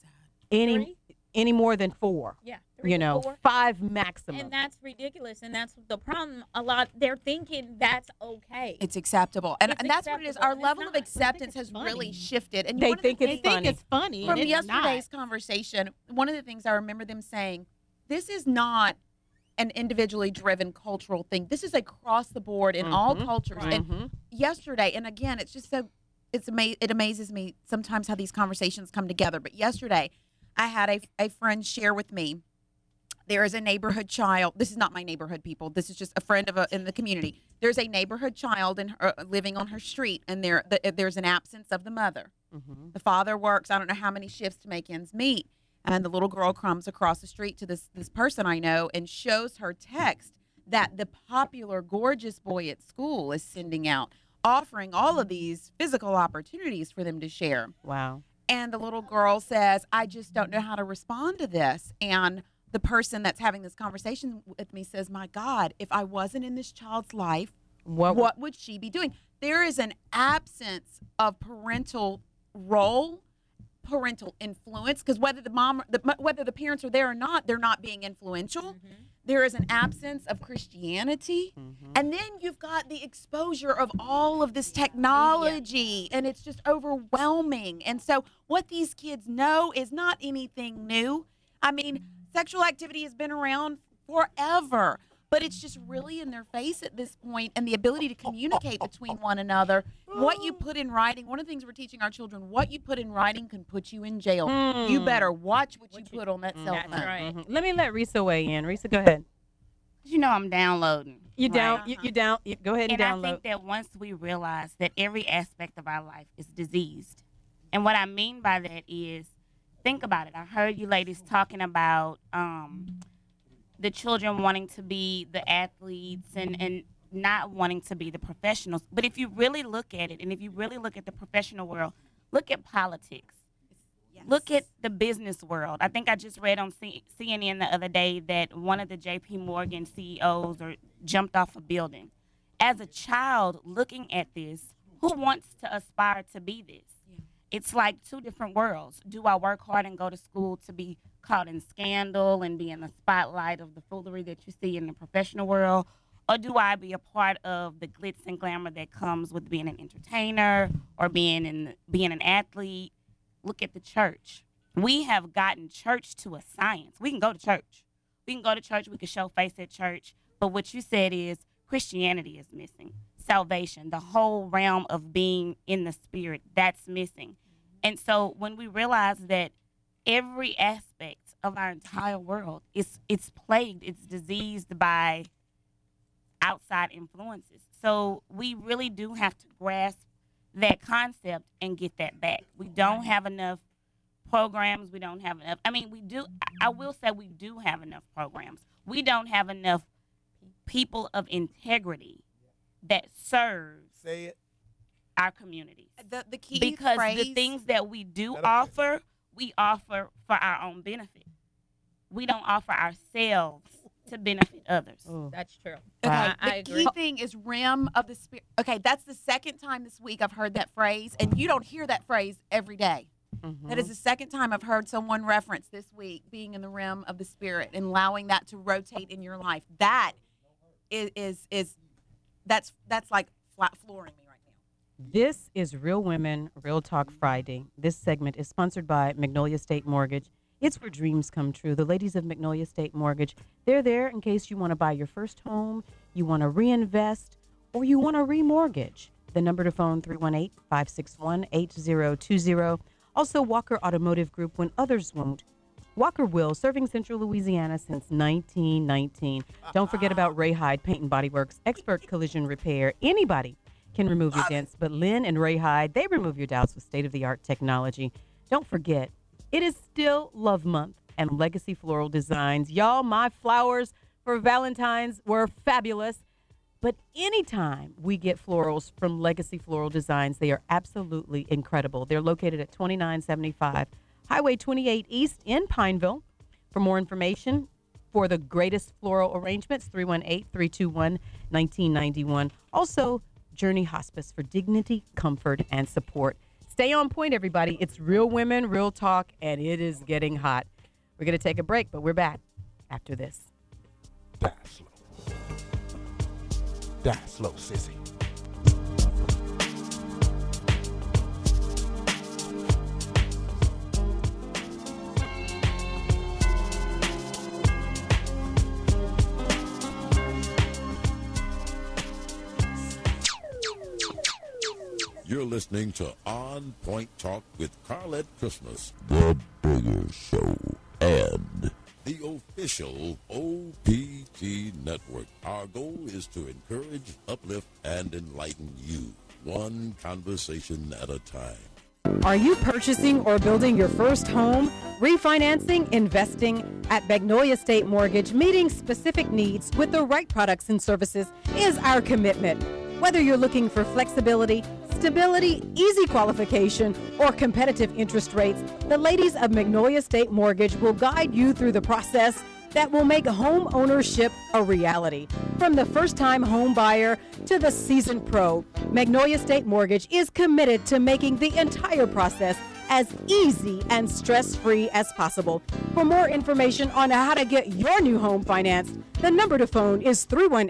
any more than 4. Yeah, 3 to 4. 5 maximum. And that's ridiculous. And that's the problem. A lot, they're thinking that's okay. It's acceptable. And It's that's what it is. acceptable, Our and it's level of not. acceptance has really shifted. And They one of the think it's things- funny. It's funny. From and it's yesterday's not. conversation, one of the things I remember them saying, this is not an individually driven cultural thing. This is across the board in all cultures. And yesterday, and again, it's just so it amazes me sometimes how these conversations come together. But yesterday, I had a friend share with me. There is a neighborhood child. This is not my neighborhood, people. This is just a friend in the community. There's a neighborhood child living on her street, and there's an absence of the mother. The father works, I don't know how many shifts to make ends meet. And the little girl comes across the street to this person I know and shows her text that the popular gorgeous boy at school is sending out, offering all of these physical opportunities for them to share. Wow. And the little girl says, I just don't know how to respond to this. And the person that's having this conversation with me says, my God, if I wasn't in this child's life, what would she be doing? There is an absence of parental role, parental influence, because whether the parents are there or not, they're not being influential. There is an absence of Christianity. And then you've got the exposure of all of this technology, and it's just overwhelming. And so what these kids know is not anything new. I mean, sexual activity has been around forever, but it's just really in their face at this point, and the ability to communicate between one another. What you put in writing, one of the things we're teaching our children, what you put in writing can put you in jail. You better watch what you put on that cell phone. That's right. Let me let Risa weigh in. Risa, go ahead. You know I'm downloading. You down? right? You down? Go ahead and download. I think that once we realize that every aspect of our life is diseased, and what I mean by that is, think about it. I heard you ladies talking about the children wanting to be the athletes and not wanting to be the professionals. But if you really look at it, and if you really look at the professional world, look at politics. Look at the business world. I think I just read on CNN the other day that one of the J.P. Morgan CEOs jumped off a building. As a child looking at this, who wants to aspire to be this? It's like two different worlds. Do I work hard and go to school to be caught in scandal and be in the spotlight of the foolery that you see in the professional world? Or do I be a part of the glitz and glamour that comes with being an entertainer or being an athlete? Look at the church. We have gotten church to a science. We can go to church. We can go to church. We can show face at church. But what you said is Christianity is missing. Salvation, the whole realm of being in the spirit, that's missing. And so when we realize that every aspect of our entire world it's plagued, it's diseased by outside influences. So we really do have to grasp that concept and get that back. We don't have enough programs. We don't have enough. I mean, we do. I will say we do have enough programs. We don't have enough people of integrity that serve our communities. The key because phrase, the things that we do offer, we offer for our own benefit. We don't offer ourselves to benefit others. That's true. Okay, I the agree. key thing is rim of the spirit. Okay, that's the second time this week I've heard that phrase, and you don't hear that phrase every day. That is the second time I've heard someone reference this week being in the rim of the spirit and allowing that to rotate in your life. That is that's like flat flooring me right now. This is Real Women, Real Talk Friday. This segment is sponsored by Magnolia State Mortgage. It's where dreams come true. The ladies of Magnolia State Mortgage, they're there in case you want to buy your first home, you want to reinvest, or you want to remortgage. The number to phone, 318-561-8020. Also, Walker Automotive Group, when others won't. Walker will, serving Central Louisiana since 1919. Don't forget about Ray Hyde Paint and Body Works, expert collision repair. Anybody can remove your dents, but Lynn and Ray Hyde, they remove your doubts with state-of-the-art technology. Don't forget, it is still Love Month and Legacy Floral Designs. Y'all, my flowers for Valentine's were fabulous. But anytime we get florals from Legacy Floral Designs, they are absolutely incredible. They're located at 2975 Highway 28 East in Pineville. For more information, for the greatest floral arrangements, 318-321-1991. Also, Journey Hospice for dignity, comfort, and support. Stay on point, everybody. It's Real Women, Real Talk, and it is getting hot. We're going to take a break, but we're back after this. Die slow, sissy. You're listening to On Point Talk with Carlette Christmas, the Bigger Show, and the official OPT network. Our goal is to encourage, uplift, and enlighten you, one conversation at a time. Are you purchasing or building your first home? Refinancing, investing at Magnolia State Mortgage, meeting specific needs with the right products and services is our commitment. Whether you're looking for flexibility, stability, easy qualification, or competitive interest rates, the ladies of Magnolia State Mortgage will guide you through the process that will make home ownership a reality. From the first-time home buyer to the seasoned pro, Magnolia State Mortgage is committed to making the entire process as easy and stress-free as possible. For more information on how to get your new home financed, the number to phone is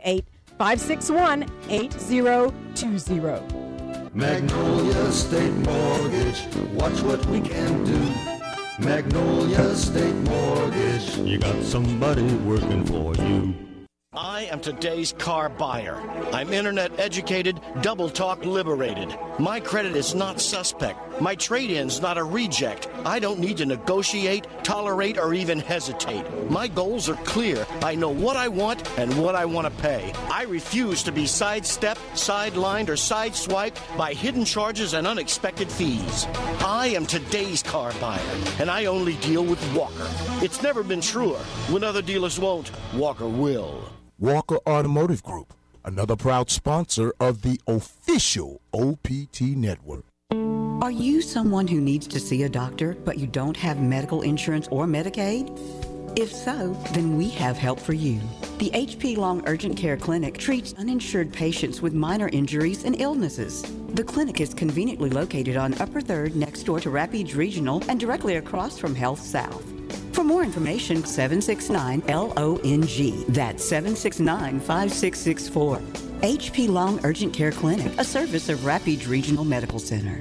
318-561-8020. Magnolia State Mortgage, watch what we can do. Magnolia State Mortgage, you got somebody working for you. I am today's car buyer. I'm internet educated, double talk liberated. My credit is not suspect. My trade-in's not a reject. I don't need to negotiate, tolerate, or even hesitate. My goals are clear. I know what I want and what I want to pay. I refuse to be sidestepped, sidelined, or sideswiped by hidden charges and unexpected fees. I am today's car buyer, and I only deal with Walker. It's never been truer. When other dealers won't, Walker will. Walker Automotive Group, another proud sponsor of the official OPT network. Are you someone who needs to see a doctor, but you don't have medical insurance or Medicaid? If so, then we have help for you. The HP Long Urgent Care Clinic treats uninsured patients with minor injuries and illnesses. The clinic is conveniently located on Upper 3rd next door to Rapides Regional and directly across from Health South. For more information, 769-LONG. That's 769-5664. HP Long Urgent Care Clinic, a service of Rapides Regional Medical Center.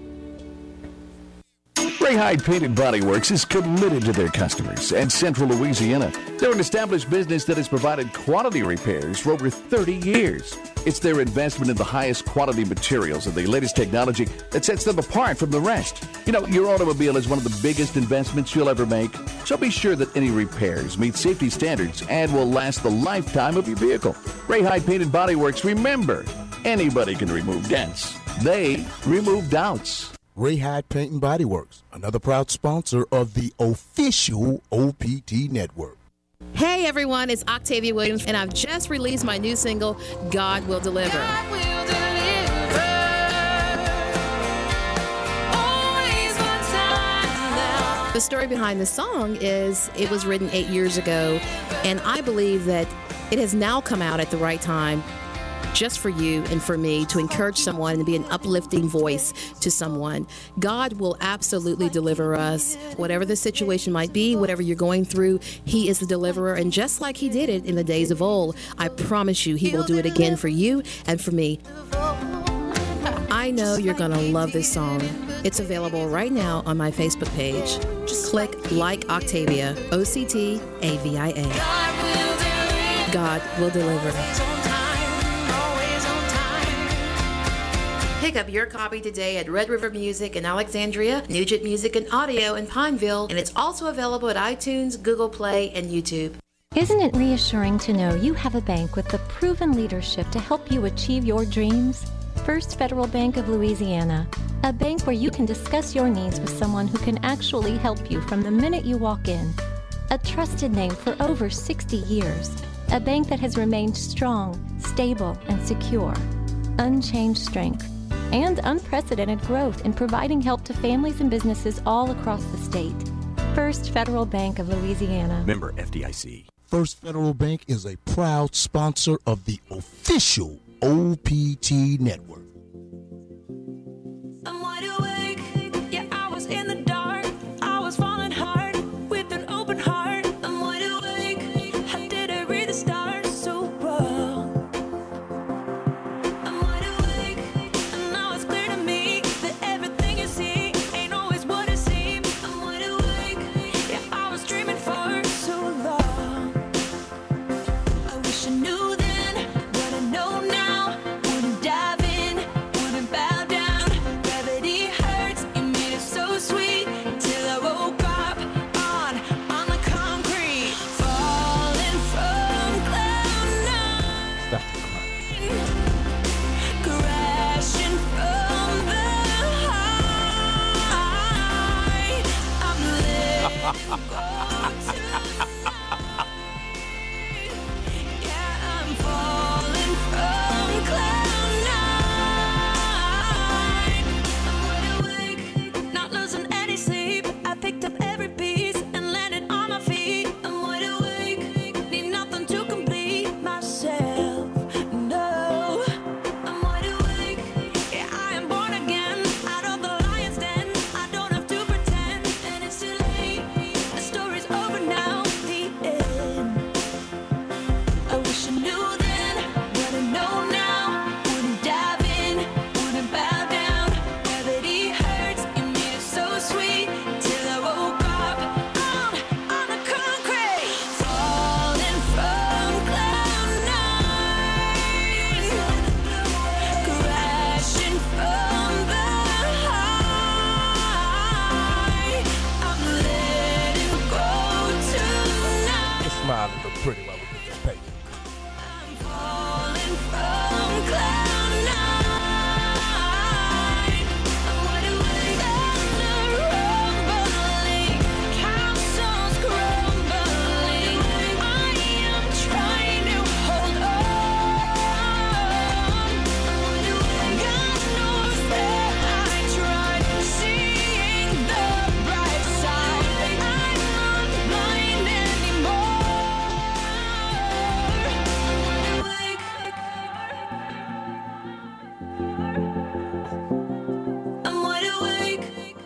Ray Hyde Paint and Body Works is committed to their customers and Central Louisiana. They're an established business that has provided quality repairs for over 30 years. It's their investment in the highest quality materials and the latest technology that sets them apart from the rest. You know, your automobile is one of the biggest investments you'll ever make, so be sure that any repairs meet safety standards and will last the lifetime of your vehicle. Ray Hyde Paint and Body Works, remember, anybody can remove dents. They remove doubts. Ray Hyde Paint and Body Works, another proud sponsor of the official OPT network. Hey everyone, it's Octavia Williams, and I've just released my new single, God Will Deliver. God will deliver. Always one time now. The story behind the song is it was written 8 years ago, and I believe that it has now come out at the right time just for you and for me to encourage someone and be an uplifting voice to someone. God will absolutely deliver us. Whatever the situation might be, whatever you're going through, He is the deliverer. And just like He did it in the days of old, I promise you He will do it again for you and for me. I I know you're going to love this song. It's available right now on my Facebook page. Click Like Octavia, OCTAVIA. God will deliver. Pick up your copy today at Red River Music in Alexandria, Nugent Music and Audio in Pineville, and it's also available at iTunes, Google Play, and YouTube. Isn't it reassuring to know you have a bank with the proven leadership to help you achieve your dreams? First Federal Bank of Louisiana, a bank where you can discuss your needs with someone who can actually help you from the minute you walk in. A trusted name for over 60 years, a bank that has remained strong, stable, and secure. Unchanged strength and unprecedented growth in providing help to families and businesses all across the state. First Federal Bank of Louisiana. Member FDIC. First Federal Bank is a proud sponsor of the official OPT Network. I'm wide awake, yeah, I was in the dark, I was falling hard, with an open heart. I'm wide awake, how did I read the stars so wrong? I'm wide awake, and now it's clear to me that everything you see ain't always what it seems. I'm wide awake, yeah, I was dreaming for so long. I wish I knew then what I know now. Wouldn't dive in, wouldn't bow down. Gravity hurts, you made it so sweet. Till I woke up on the concrete, falling from cloud nine, crashing from the high. I'm letting go tonight. Yeah, I'm falling from cloud nine. I'm wide awake, not losing any sleep. I picked up every piece and landed on my feet. I'm wide awake, need nothing to complete myself. No, I'm wide awake. Yeah, I am born again out of the lion's den. I don't have to pretend, and it's too late. The story's over now. The end. I wish I knew then what I know now. Wouldn't dive in, wouldn't bow down. Gravity hurts, you made it so sweet. Till I woke up on the concrete, falling from cloud nine, crashing from the high. I'm letting go tonight. Just smile and look pretty while we get this paper. Falling from cloud nine. I'm wide awake, thunder rumbling, castles crumbling. I am trying to hold on. I'm wide awake, God knows that I tried seeing the bright side. I'm not blind anymore. I'm wide awake. I'm wide awake.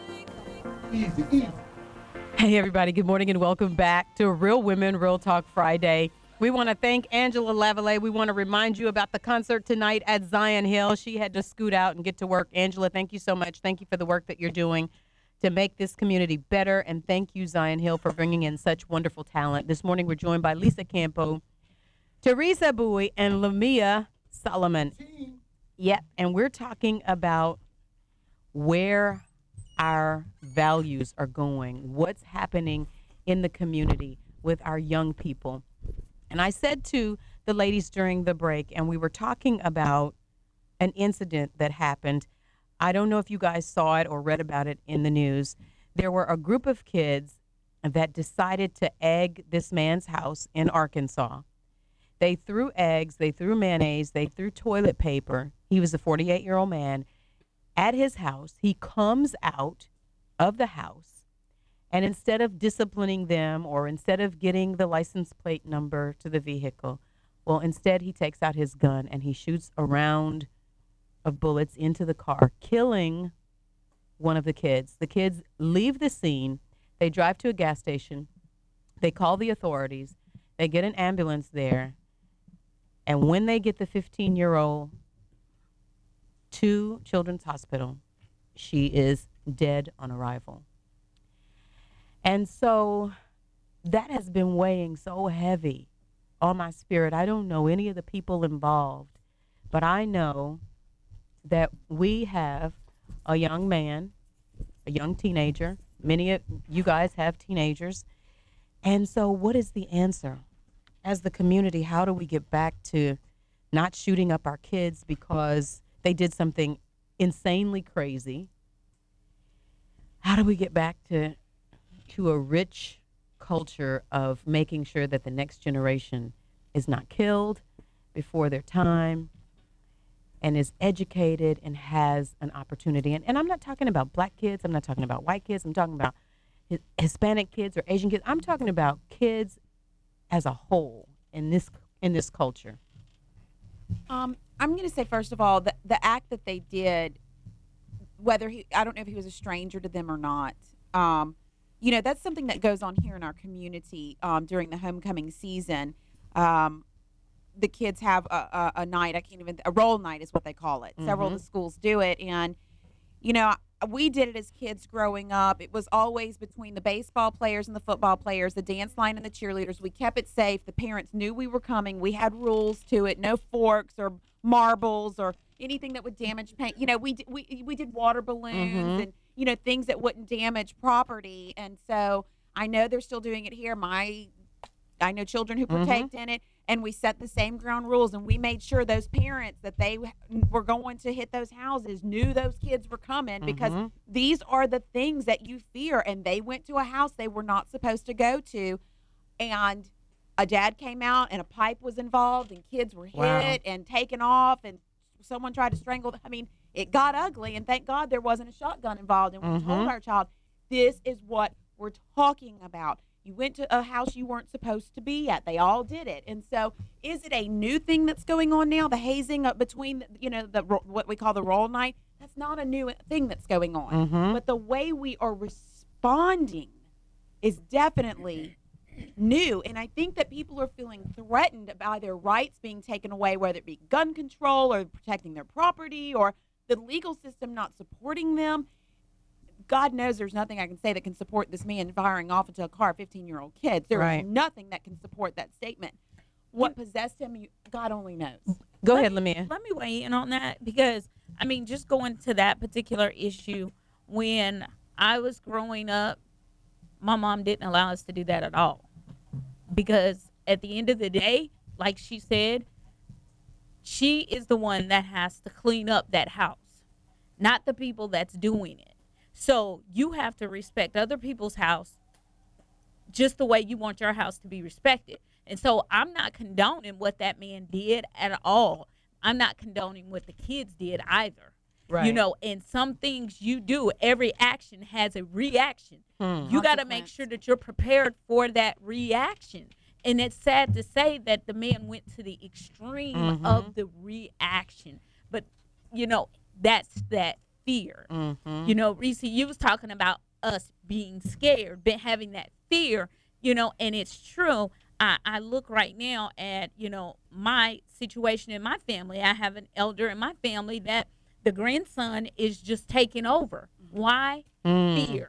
Hey, everybody. Good morning and welcome back to Real Women, Real Talk Friday. We want to thank Angela Lavallee. We want to remind you about the concert tonight at Zion Hill. She had to scoot out and get to work. Angela, thank you so much. Thank you for the work that you're doing to make this community better. And thank you, Zion Hill, for bringing in such wonderful talent. This morning, we're joined by Lisa Campo, Teresa Bowie, and Lamia Solomon. Yep. And we're talking about where our values are going, what's happening in the community with our young people. And I said to the ladies during the break, and we were talking about an incident that happened. I don't know if you guys saw it or read about it in the news. There were a group of kids that decided to egg this man's house in Arkansas. They threw eggs, they threw mayonnaise, they threw toilet paper. He was a 48-year-old man. At his house, he comes out of the house, and instead of disciplining them or instead of getting the license plate number to the vehicle, well, instead he takes out his gun and he shoots a round of bullets into the car, killing one of the kids. The kids leave the scene. They drive to a gas station. They call the authorities. They get an ambulance there. And when they get the 15-year-old to Children's Hospital. She is dead on arrival. And so that has been weighing so heavy on my spirit. I don't know any of the people involved, but I know that we have a young man, a young teenager. Many of you guys have teenagers. And so what is the answer? As the community, how do we get back to not shooting up our kids because they did something insanely crazy? How do we get back to a rich culture of making sure that the next generation is not killed before their time and is educated and has an opportunity? And I'm not talking about black kids. I'm not talking about white kids. I'm talking about Hispanic kids or Asian kids. I'm talking about kids as a whole in this culture. I'm going to say, first of all, the act that they did, I don't know if he was a stranger to them or not. That's something that goes on here in our community during the homecoming season. The kids have a night, a roll night is what they call it. Several of the schools do it. And, we did it as kids growing up. It was always between the baseball players and the football players, the dance line and the cheerleaders. We kept it safe. The parents knew we were coming. We had rules to it. No forks or marbles or anything that would damage paint. We did water balloons and, things that wouldn't damage property. And so I know they're still doing it here. I know children who partake in it, and we set the same ground rules, and we made sure those parents that they were going to hit those houses knew those kids were coming because these are the things that you fear. And they went to a house they were not supposed to go to, and a dad came out and a pipe was involved and kids were hit and taken off and someone tried to strangle them. I mean, it got ugly, and thank God there wasn't a shotgun involved. And we told our child, this is what we're talking about. You went to a house you weren't supposed to be at. They all did it. And so is it a new thing that's going on now, the hazing up between, what we call the roll night? That's not a new thing that's going on. But the way we are responding is definitely new. And I think that people are feeling threatened by their rights being taken away, whether it be gun control or protecting their property or the legal system not supporting them. God knows there's nothing I can say that can support this man firing off into a car 15-year-old kids. There is nothing that can support that statement. What possessed him, God only knows. Go ahead, Lamia. Let me weigh in on that because, just going to that particular issue, when I was growing up, my mom didn't allow us to do that at all. Because at the end of the day, like she said, she is the one that has to clean up that house, not the people that's doing it. So you have to respect other people's house just the way you want your house to be respected. And so I'm not condoning what that man did at all. I'm not condoning what the kids did either. Right. And some things you do, every action has a reaction. You got to make sure that you're prepared for that reaction. And it's sad to say that the man went to the extreme of the reaction. But, that's that fear. Reese, you was talking about us being scared, but having that fear, and it's true. I look right now at, my situation in my family. I have an elder in my family that the grandson is just taking over. Why? Fear.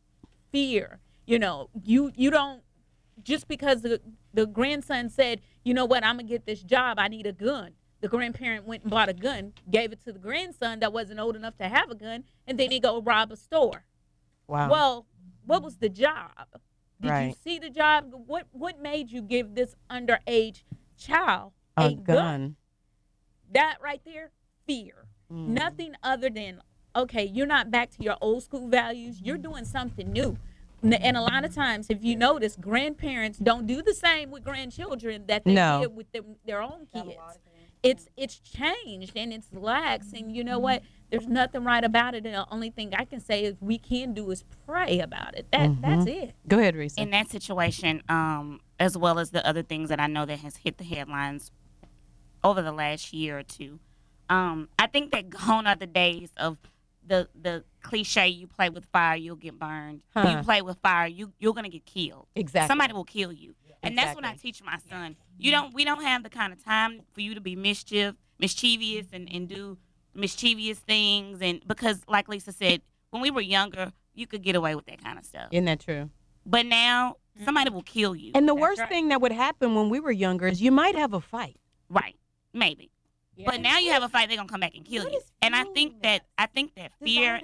You don't, just because the grandson said, you know what, I'm going to get this job, I need a gun. The grandparent went and bought a gun, gave it to the grandson that wasn't old enough to have a gun, and then he go rob a store. Wow. Well, what was the job? Did Right. you see the job? What made you give this underage child A gun. That right there, fear. Nothing other than, okay, you're not back to your old school values. You're doing something new. And a lot of times, if you notice, grandparents don't do the same with grandchildren that they did with their own kids. It's changed and it's lax, and you know what? There's nothing right about it. And the only thing I can say is we can do is pray about it. That's it. Go ahead, Reese. In that situation, as well as the other things that I know that has hit the headlines over the last year or two, I think that gone are the days of the cliche, you play with fire, you'll get burned. You play with fire, you're gonna get killed. Exactly. Somebody will kill you. And that's what I teach my son. We don't have the kind of time for you to be mischievous and do mischievous things, and because, like Lisa said, when we were younger, you could get away with that kind of stuff. Isn't that true? But now, somebody will kill you. And the worst thing that would happen when we were younger is you might have a fight. Right. Maybe. But now you have a fight, they're gonna come back and kill you. And I think that fear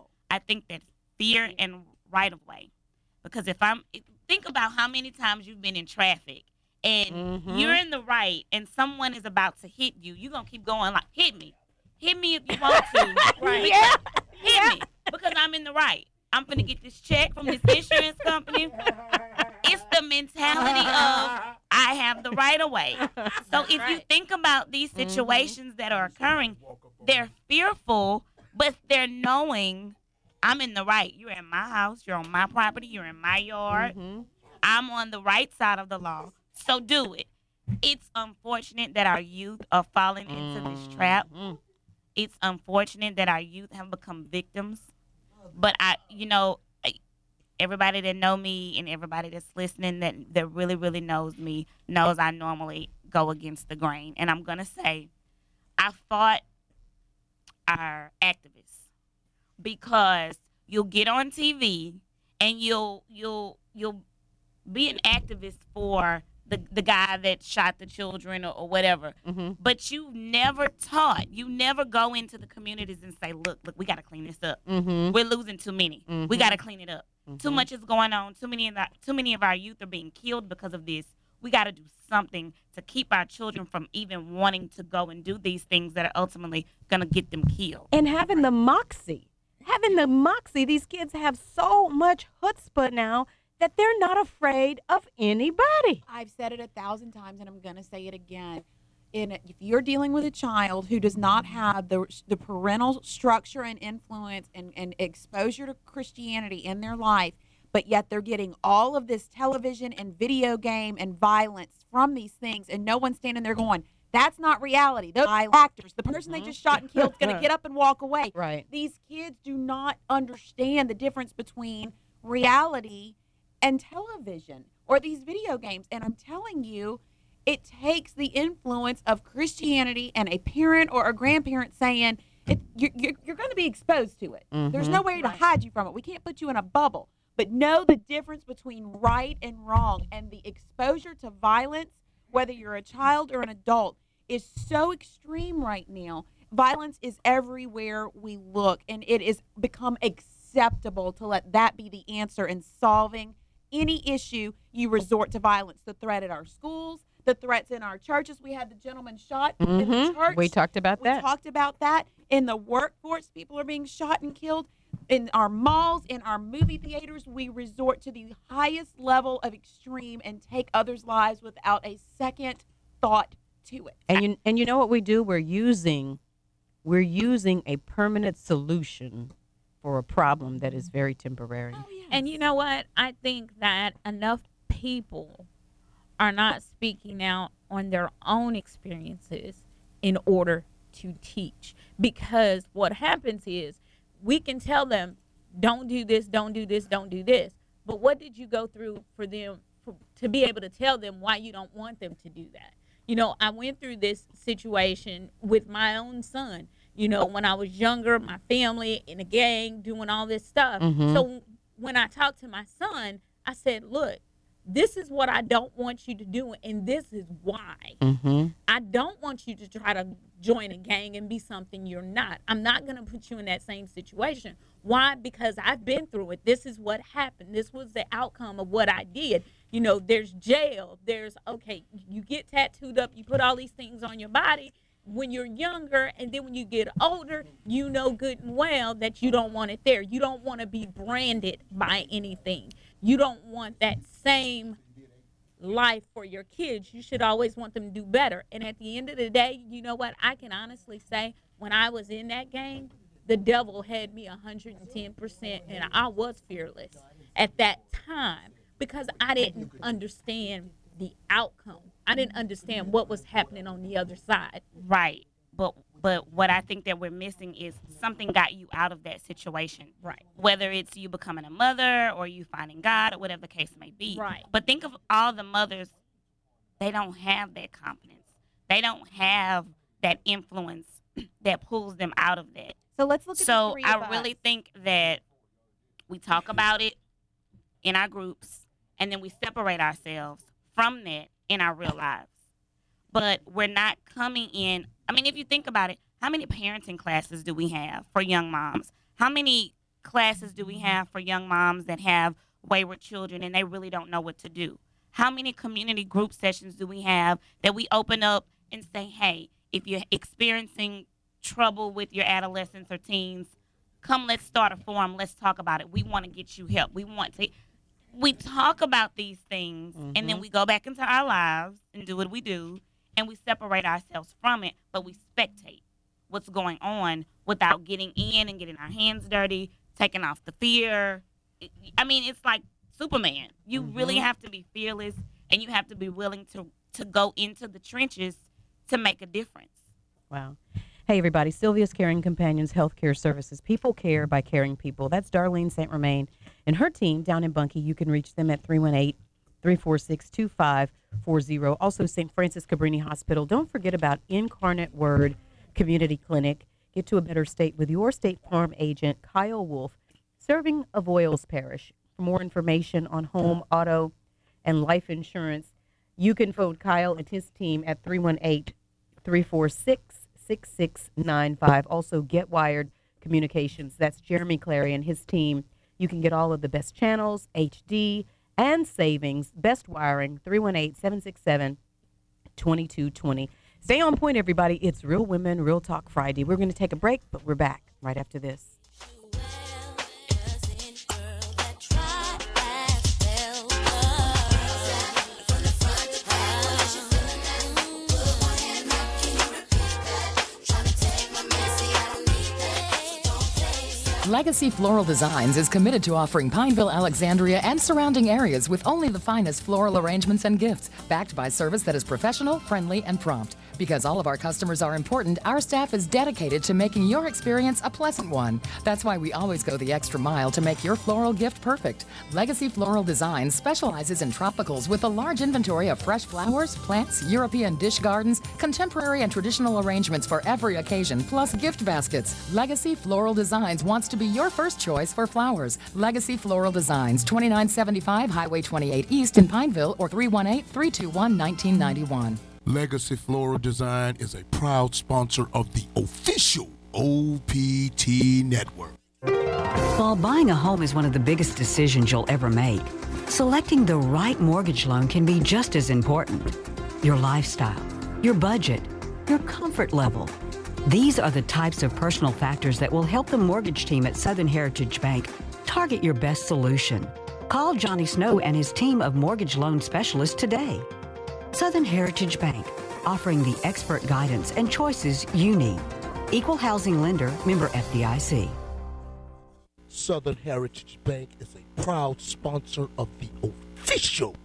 and right of way. Because think about how many times you've been in traffic and you're in the right and someone is about to hit you, you're gonna keep going like, hit me. Hit me if you want to. Right. Hit me. Because I'm in the right. I'm gonna get this check from this insurance company. It's the mentality of I have the right of way. So if you think about these situations that are occurring, they're fearful, but they're knowing I'm in the right. You're in my house. You're on my property. You're in my yard. I'm on the right side of the law. So do it. It's unfortunate that our youth are falling into this trap. It's unfortunate that our youth have become victims. But everybody that know me and everybody that's listening that really, really knows me knows I normally go against the grain. And I'm going to say I fought our activists because you'll get on TV and you'll be an activist for the guy that shot the children or whatever. But you never go into the communities and say, look, we got to clean this up. We're losing too many. We got to clean it up. Too much is going on. Too many of our youth are being killed because of this. We got to do something to keep our children from even wanting to go and do these things that are ultimately going to get them killed. And having the moxie. These kids have so much chutzpah now that they're not afraid of anybody. I've said it 1,000 times, and I'm going to say it again. If you're dealing with a child who does not have the parental structure and influence and exposure to Christianity in their life, but yet they're getting all of this television and video game and violence from these things, and no one's standing there going, that's not reality. Those actors, the person they just shot and killed is going to get up and walk away. Right. These kids do not understand the difference between reality and television or these video games. And I'm telling you, it takes the influence of Christianity and a parent or a grandparent saying, you're going to be exposed to it. There's no way to hide you from it. We can't put you in a bubble. But know the difference between right and wrong. And the exposure to violence, whether you're a child or an adult, is so extreme right now. Violence is everywhere we look. And it has become acceptable to let that be the answer in solving any issue. You resort to violence. The threat at our schools, the threats in our churches. We had the gentleman shot in the church. We talked about that. We talked about that. In the workforce, people are being shot and killed. In our malls, in our movie theaters, we resort to the highest level of extreme and take others' lives without a second thought to it. And you know what we do? We're using a permanent solution for a problem that is very temporary. Oh, yes. And you know what? I think that enough people are not speaking out on their own experiences in order to teach. Because what happens is we can tell them, don't do this, don't do this, don't do this. But what did you go through for them to be able to tell them why you don't want them to do that? You know, I went through this situation with my own son. You know, when I was younger, my family in a gang doing all this stuff. So when I talked to my son, I said, look, this is what I don't want you to do, and this is why. I don't want you to try to join a gang and be something you're not. I'm not going to put you in that same situation. Why? Because I've been through it. This is what happened. This was the outcome of what I did. You know, there's jail. There's, okay, you get tattooed up. You put all these things on your body when you're younger, and then when you get older, you know good and well that you don't want it there. You don't want to be branded by anything. You don't want that same life for your kids. You should always want them to do better. And at the end of the day, you know what? I can honestly say when I was in that gang, the devil had me 110%, and I was fearless at that time because I didn't understand the outcome. I didn't understand what was happening on the other side. Right. But what I think that we're missing is something got you out of that situation. Right. Whether it's you becoming a mother or you finding God or whatever the case may be. Right. But think of all the mothers, they don't have that confidence. They don't have that influence that pulls them out of that. So let's look at the three of I really think that we talk about it in our groups, and then we separate ourselves from that in our real lives. But we're not coming in. I mean, if you think about it, how many parenting classes do we have for young moms? How many classes do we have for young moms that have wayward children and they really don't know what to do? How many community group sessions do we have that we open up and say, hey, if you're experiencing trouble with your adolescents or teens, come, let's start a forum. Let's talk about it. We want to get you help. We talk about these things, and then we go back into our lives and do what we do, and we separate ourselves from it, but we spectate what's going on without getting in and getting our hands dirty, taking off the fear. I mean, it's like Superman. You really have to be fearless, and you have to be willing to go into the trenches to make a difference. Wow. Hey, everybody. Sylvia's Caring Companions Healthcare Services. People care by caring people. That's Darlene St. Romain and her team down in Bunkie. You can reach them at 318-346-2540. Also, St. Francis Cabrini Hospital. Don't forget about Incarnate Word Community Clinic. Get to a better state with your State Farm agent, Kyle Wolf, serving Avoyles Parish. For more information on home, auto, and life insurance, you can phone Kyle and his team at 318-346-6695. Also, Get Wired Communications. That's Jeremy Clary and his team. You can get all of the best channels, HD, and savings. Best wiring, 318-767-2220. Stay on point, everybody. It's Real Women, Real Talk Friday. We're going to take a break, but we're back right after this. Legacy Floral Designs is committed to offering Pineville, Alexandria, and surrounding areas with only the finest floral arrangements and gifts, backed by service that is professional, friendly, and prompt. Because all of our customers are important, our staff is dedicated to making your experience a pleasant one. That's why we always go the extra mile to make your floral gift perfect. Legacy Floral Designs specializes in tropicals with a large inventory of fresh flowers, plants, European dish gardens, contemporary and traditional arrangements for every occasion, plus gift baskets. Legacy Floral Designs wants to be your first choice for flowers. Legacy Floral Designs, 2975 Highway 28 East in Pineville, or 318-321-1991. Legacy Floral Design is a proud sponsor of the official OPT Network. While buying a home is one of the biggest decisions you'll ever make, selecting the right mortgage loan can be just as important. Your lifestyle, your budget, your comfort level. These are the types of personal factors that will help the mortgage team at Southern Heritage Bank target your best solution. Call Johnny Snow and his team of mortgage loan specialists today. Southern Heritage Bank, offering the expert guidance and choices you need. Equal housing lender, member FDIC. Southern Heritage Bank is a proud sponsor of the official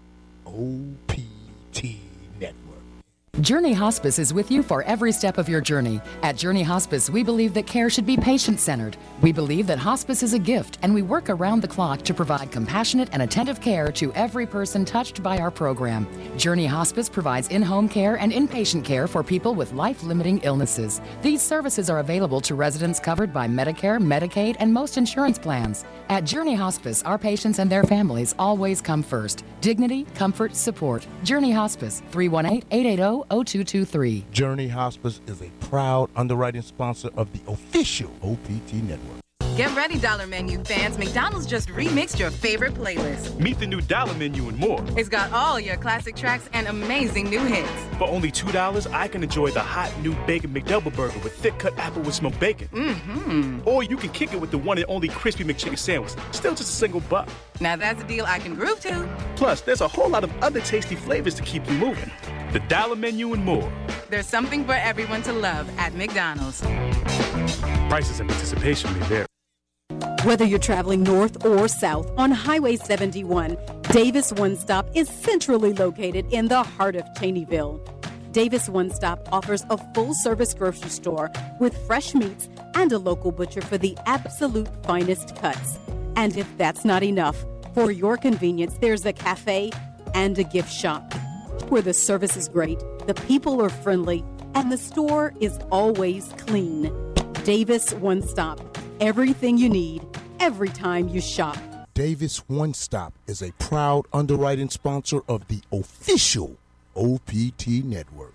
OPT Network. Journey Hospice is with you for every step of your journey. At Journey Hospice, we believe that care should be patient-centered. We believe that hospice is a gift, and we work around the clock to provide compassionate and attentive care to every person touched by our program. Journey Hospice provides in-home care and inpatient care for people with life-limiting illnesses. These services are available to residents covered by Medicare, Medicaid, and most insurance plans. At Journey Hospice, our patients and their families always come first. Dignity, comfort, support. Journey Hospice, 318-880-0223. Journey Hospice is a proud underwriting sponsor of the official OPT Network. Get ready, Dollar Menu fans. McDonald's just remixed your favorite playlist. Meet the new Dollar Menu and more. It's got all your classic tracks and amazing new hits. For only $2, I can enjoy the hot new Bacon McDouble Burger with thick cut apple with smoked bacon. Mm-hmm. Or you can kick it with the one and only Crispy McChicken sandwich. Still just a single $1. Now that's a deal I can groove to. Plus, there's a whole lot of other tasty flavors to keep you moving. The Dollar Menu and more. There's something for everyone to love at McDonald's. Prices and participation may vary. Whether you're traveling north or south on Highway 71, Davis One Stop is centrally located in the heart of Cheneyville. Davis One Stop offers a full-service grocery store with fresh meats and a local butcher for the absolute finest cuts. And if that's not enough, for your convenience, there's a cafe and a gift shop where the service is great, the people are friendly, on the store is always clean. Davis One Stop. Everything you need, every time you shop. Davis One Stop is a proud underwriting sponsor of the official OPT Network.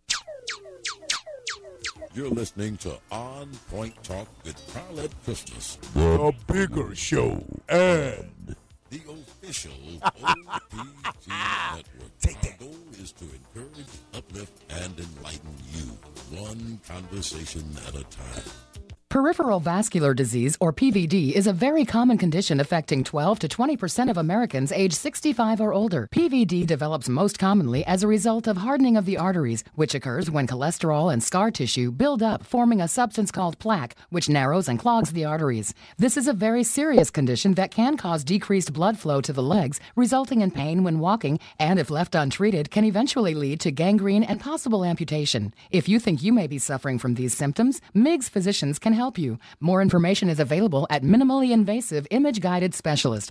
You're listening to On Point Talk with Carlette Christmas. The bigger show and the official OPT Network. Our goal is to encourage, uplift, and enlighten you, one conversation at a time. Peripheral vascular disease, or PVD, is a very common condition affecting 12 to 20% of Americans age 65 or older. PVD develops most commonly as a result of hardening of the arteries, which occurs when cholesterol and scar tissue build up, forming a substance called plaque, which narrows and clogs the arteries. This is a very serious condition that can cause decreased blood flow to the legs, resulting in pain when walking, and if left untreated, can eventually lead to gangrene and possible amputation. If you think you may be suffering from these symptoms, MIGS physicians can help you. More information is available at Minimally Invasive Image Guided Specialist,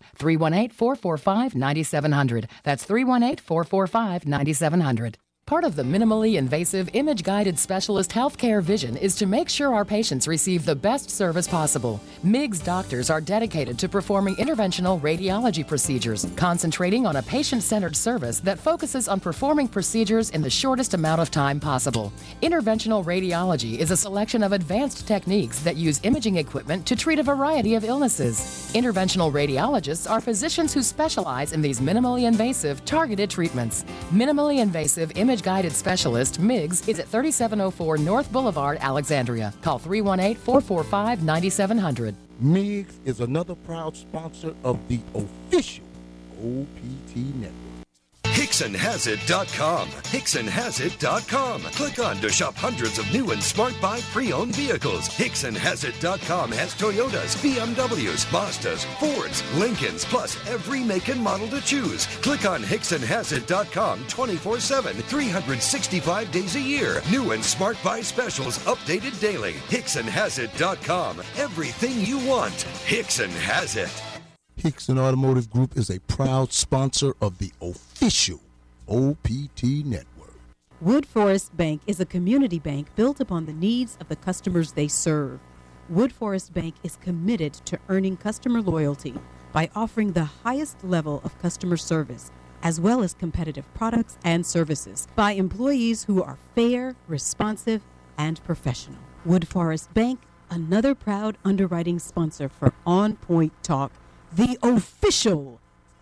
318-445-9700. That's 318-445-9700. Part of the Minimally Invasive Image Guided Specialist healthcare vision is to make sure our patients receive the best service possible. MIGS doctors are dedicated to performing interventional radiology procedures, concentrating on a patient-centered service that focuses on performing procedures in the shortest amount of time possible. Interventional radiology is a selection of advanced techniques that use imaging equipment to treat a variety of illnesses. Interventional radiologists are physicians who specialize in these minimally invasive, targeted treatments. Minimally Invasive Image Guided Specialist, MIGS, is at 3704 North Boulevard, Alexandria. Call 318-445-9700. MIGS is another proud sponsor of the official OPT Network. HicksonHasIt.com. HicksonHasIt.com. Click on to shop hundreds of new and smart buy pre-owned vehicles. HicksonHasIt.com has Toyotas, BMWs, Mazdas, Fords, Lincolns, plus every make and model to choose. Click on HicksonHasIt.com 24/7, 365 days a year. New and smart buy specials updated daily. HicksonHasIt.com. Everything you want. Hickson has it. Hickson Automotive Group is a proud sponsor of the official OPT Network. Wood Forest Bank is a community bank built upon the needs of the customers they serve. Wood Forest Bank is committed to earning customer loyalty by offering the highest level of customer service, as well as competitive products and services by employees who are fair, responsive, and professional. Wood Forest Bank, another proud underwriting sponsor for On Point Talk, the official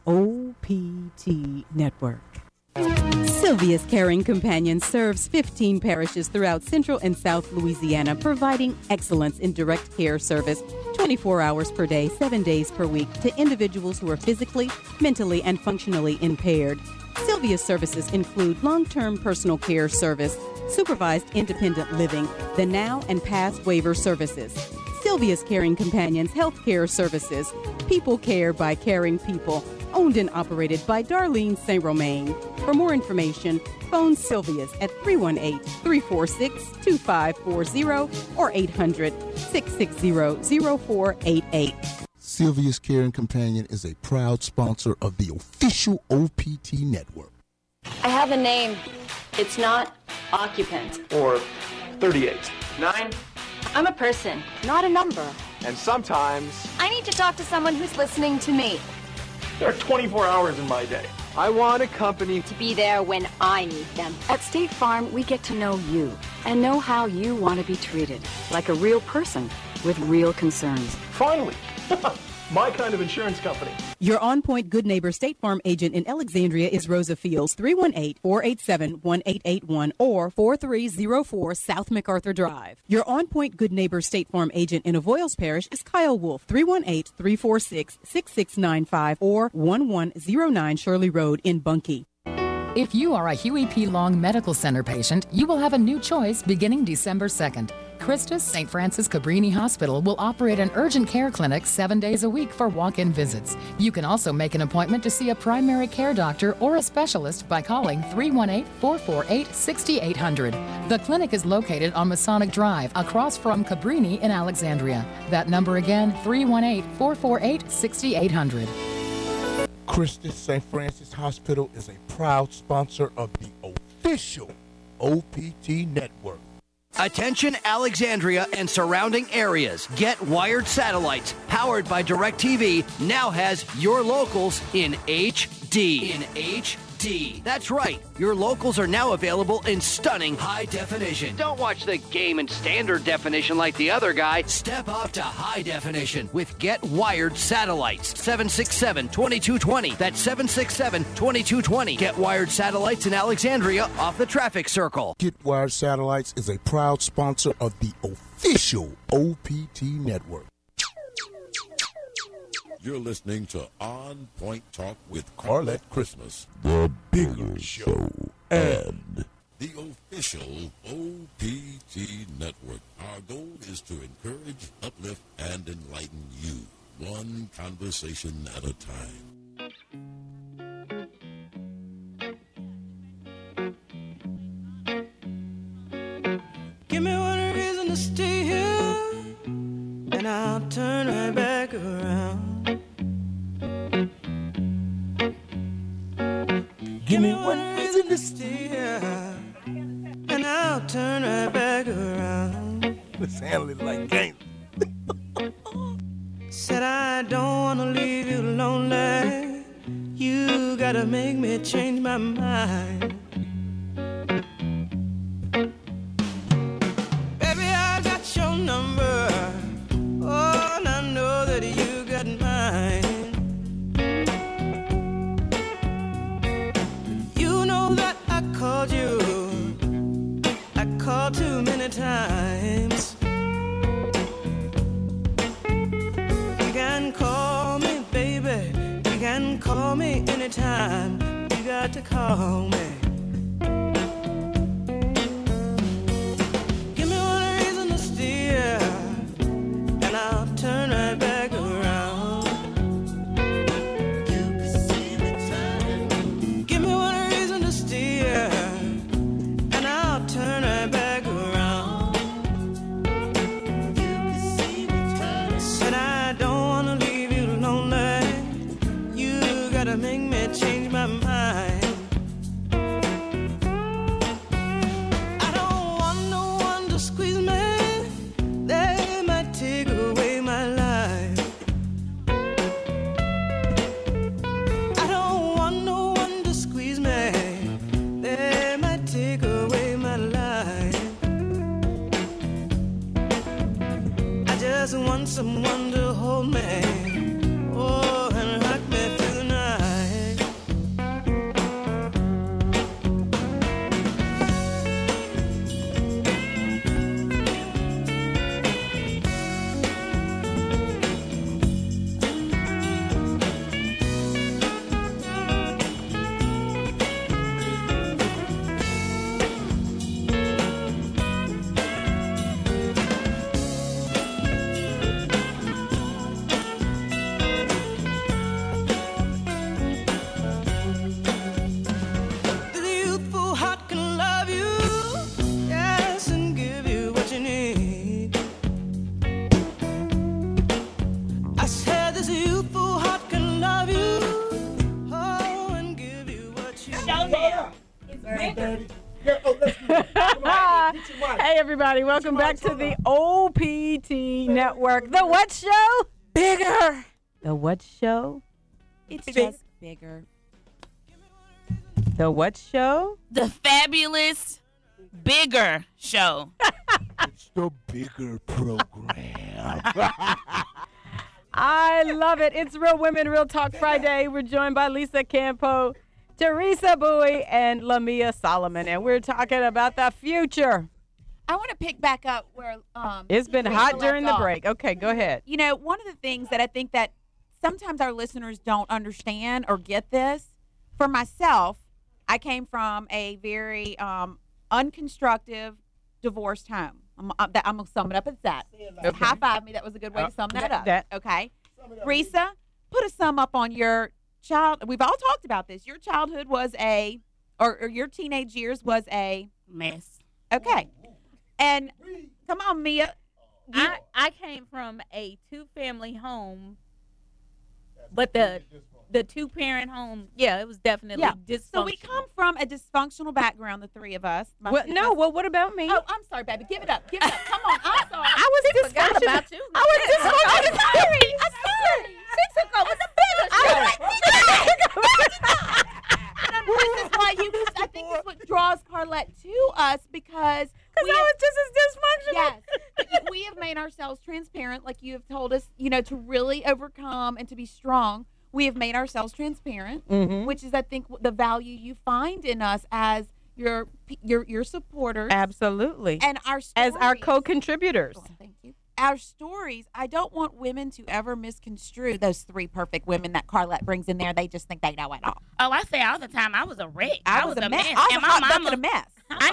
OPT Network. Sylvia's Caring Companion serves 15 parishes throughout Central and South Louisiana, providing excellence in direct care service 24 hours per day, 7 days per week to individuals who are physically, mentally, and functionally impaired. Sylvia's services include long-term personal care service, supervised independent living, the now and past waiver services, Sylvia's Caring Companions Healthcare Services, People Care by Caring People, owned and operated by Darlene St. Romain. For more information, phone Sylvia's at 318-346-2540 or 800-660-0488. Sylvia's Caring Companion is a proud sponsor of the official OPT Network. I have a name. It's not occupant. Or 38. 9. I'm a person, not a number. And sometimes I need to talk to someone who's listening to me. there are 24 hours in my day. I want a company To be there when I need them. At State Farm, we get to know you and know how you want to be treated, like a real person with real concerns. Finally, my kind of insurance company. Your On Point Good Neighbor State Farm agent in Alexandria is Rosa Fields, 318-487-1881 or 4304 South MacArthur Drive. Your On Point Good Neighbor State Farm agent in Avoyles Parish is Kyle Wolf, 318-346-6695 or 1109 Shirley Road in Bunkie. If you are a Huey P. Long Medical Center patient, you will have a new choice beginning December 2nd. Christus St. Francis Cabrini Hospital will operate an urgent care clinic 7 days a week for walk-in visits. You can also make an appointment to see a primary care doctor or a specialist by calling 318-448-6800. The clinic is located on Masonic Drive across from Cabrini in Alexandria. That number again, 318-448-6800. Christus St. Francis Hospital is a proud sponsor of the official OPT Network. Attention Alexandria and surrounding areas. Get Wired Satellites, powered by DirecTV, now has your locals in HD. In HD. That's right. Your locals are now available in stunning high definition. Don't watch the game in standard definition like the other guy. Step up to high definition with Get Wired Satellites. 767-2220. That's 767-2220. Get Wired Satellites in Alexandria off the traffic circle. Get Wired Satellites is a proud sponsor of the official OPT Network. You're listening to On Point Talk with Carlette Christmas, the bigger show, and the official OPT Network. Our goal is to encourage, uplift, and enlighten you, one conversation at a time. Give me one reason to stay here, and I'll turn right back around. Give me one reason to stay here, and I'll turn right back around. It's handling like games. Said I don't wanna leave you lonely. You gotta make me change my mind. Baby, I got your number. Oh, and I know that you got mine. You know that I called you. I called too many times. You can call me, baby. You can call me anytime. You got to call me. Give me one reason to steer, and I'll turn right back around. You can see me turning. Give me one reason to steer, and I'll turn right back around. You can see me turning. Said I don't wanna leave you lonely. You gotta make me change my mind. I don't want no one to squeeze me. They might take away my life. I don't want no one to squeeze me. They might take away my life. I just want someone to hold me. Oh, and rock me through the night. The youthful heart can love you, yes, and give you what you need. I said this youthful heart can love you, oh, and give you what you need. Hey, everybody. Welcome back to the OPT Network. The what show? Bigger. The what show? It's just bigger. The what show? The fabulous Bigger Show. It's the bigger program. I love it. It's Real Women, Real Talk Friday. We're joined by Lisa Campo, Teresa Bowie, and Lamia Solomon, and we're talking about the future. I want to pick back up where It's been Teresa hot during left the off. break. Okay, go ahead. You know, one of the things that I think that sometimes our listeners don't understand or get this, for myself, I came from a very unconstructive, divorced home. I'm going to sum it up as that. Okay. High five me. That was a good way to sum that up. that- Okay. Risa, put a sum up on your child. We've all talked about this. Your childhood was or your teenage years was a mess. Okay. And come on, Mia. I came from a 2-family home, but the the 2-parent home, yeah, it was definitely dysfunctional. So we come from a dysfunctional background, the three of us. What about me? Oh, I'm sorry, baby. Give it up. Give it up. Come on. I'm sorry. I was forgot dysfunctional. about you. I was dysfunctional. I'm sorry. She took over the bigger This is why I think this is what draws Carlette to us because I was just as dysfunctional. Yes. We have made ourselves transparent, like you have told us, to really overcome and to be strong. We have made ourselves transparent, which is, I think, the value you find in us as your supporters. Absolutely. And our stories. As our co-contributors. Oh, thank you. Our stories, I don't want women to ever misconstrue those 3 perfect women that Carlette brings in there. They just think they know it all. Oh, I say all the time, I was a wreck. I was a mess. And I was my a hot mama, bucket of mess. I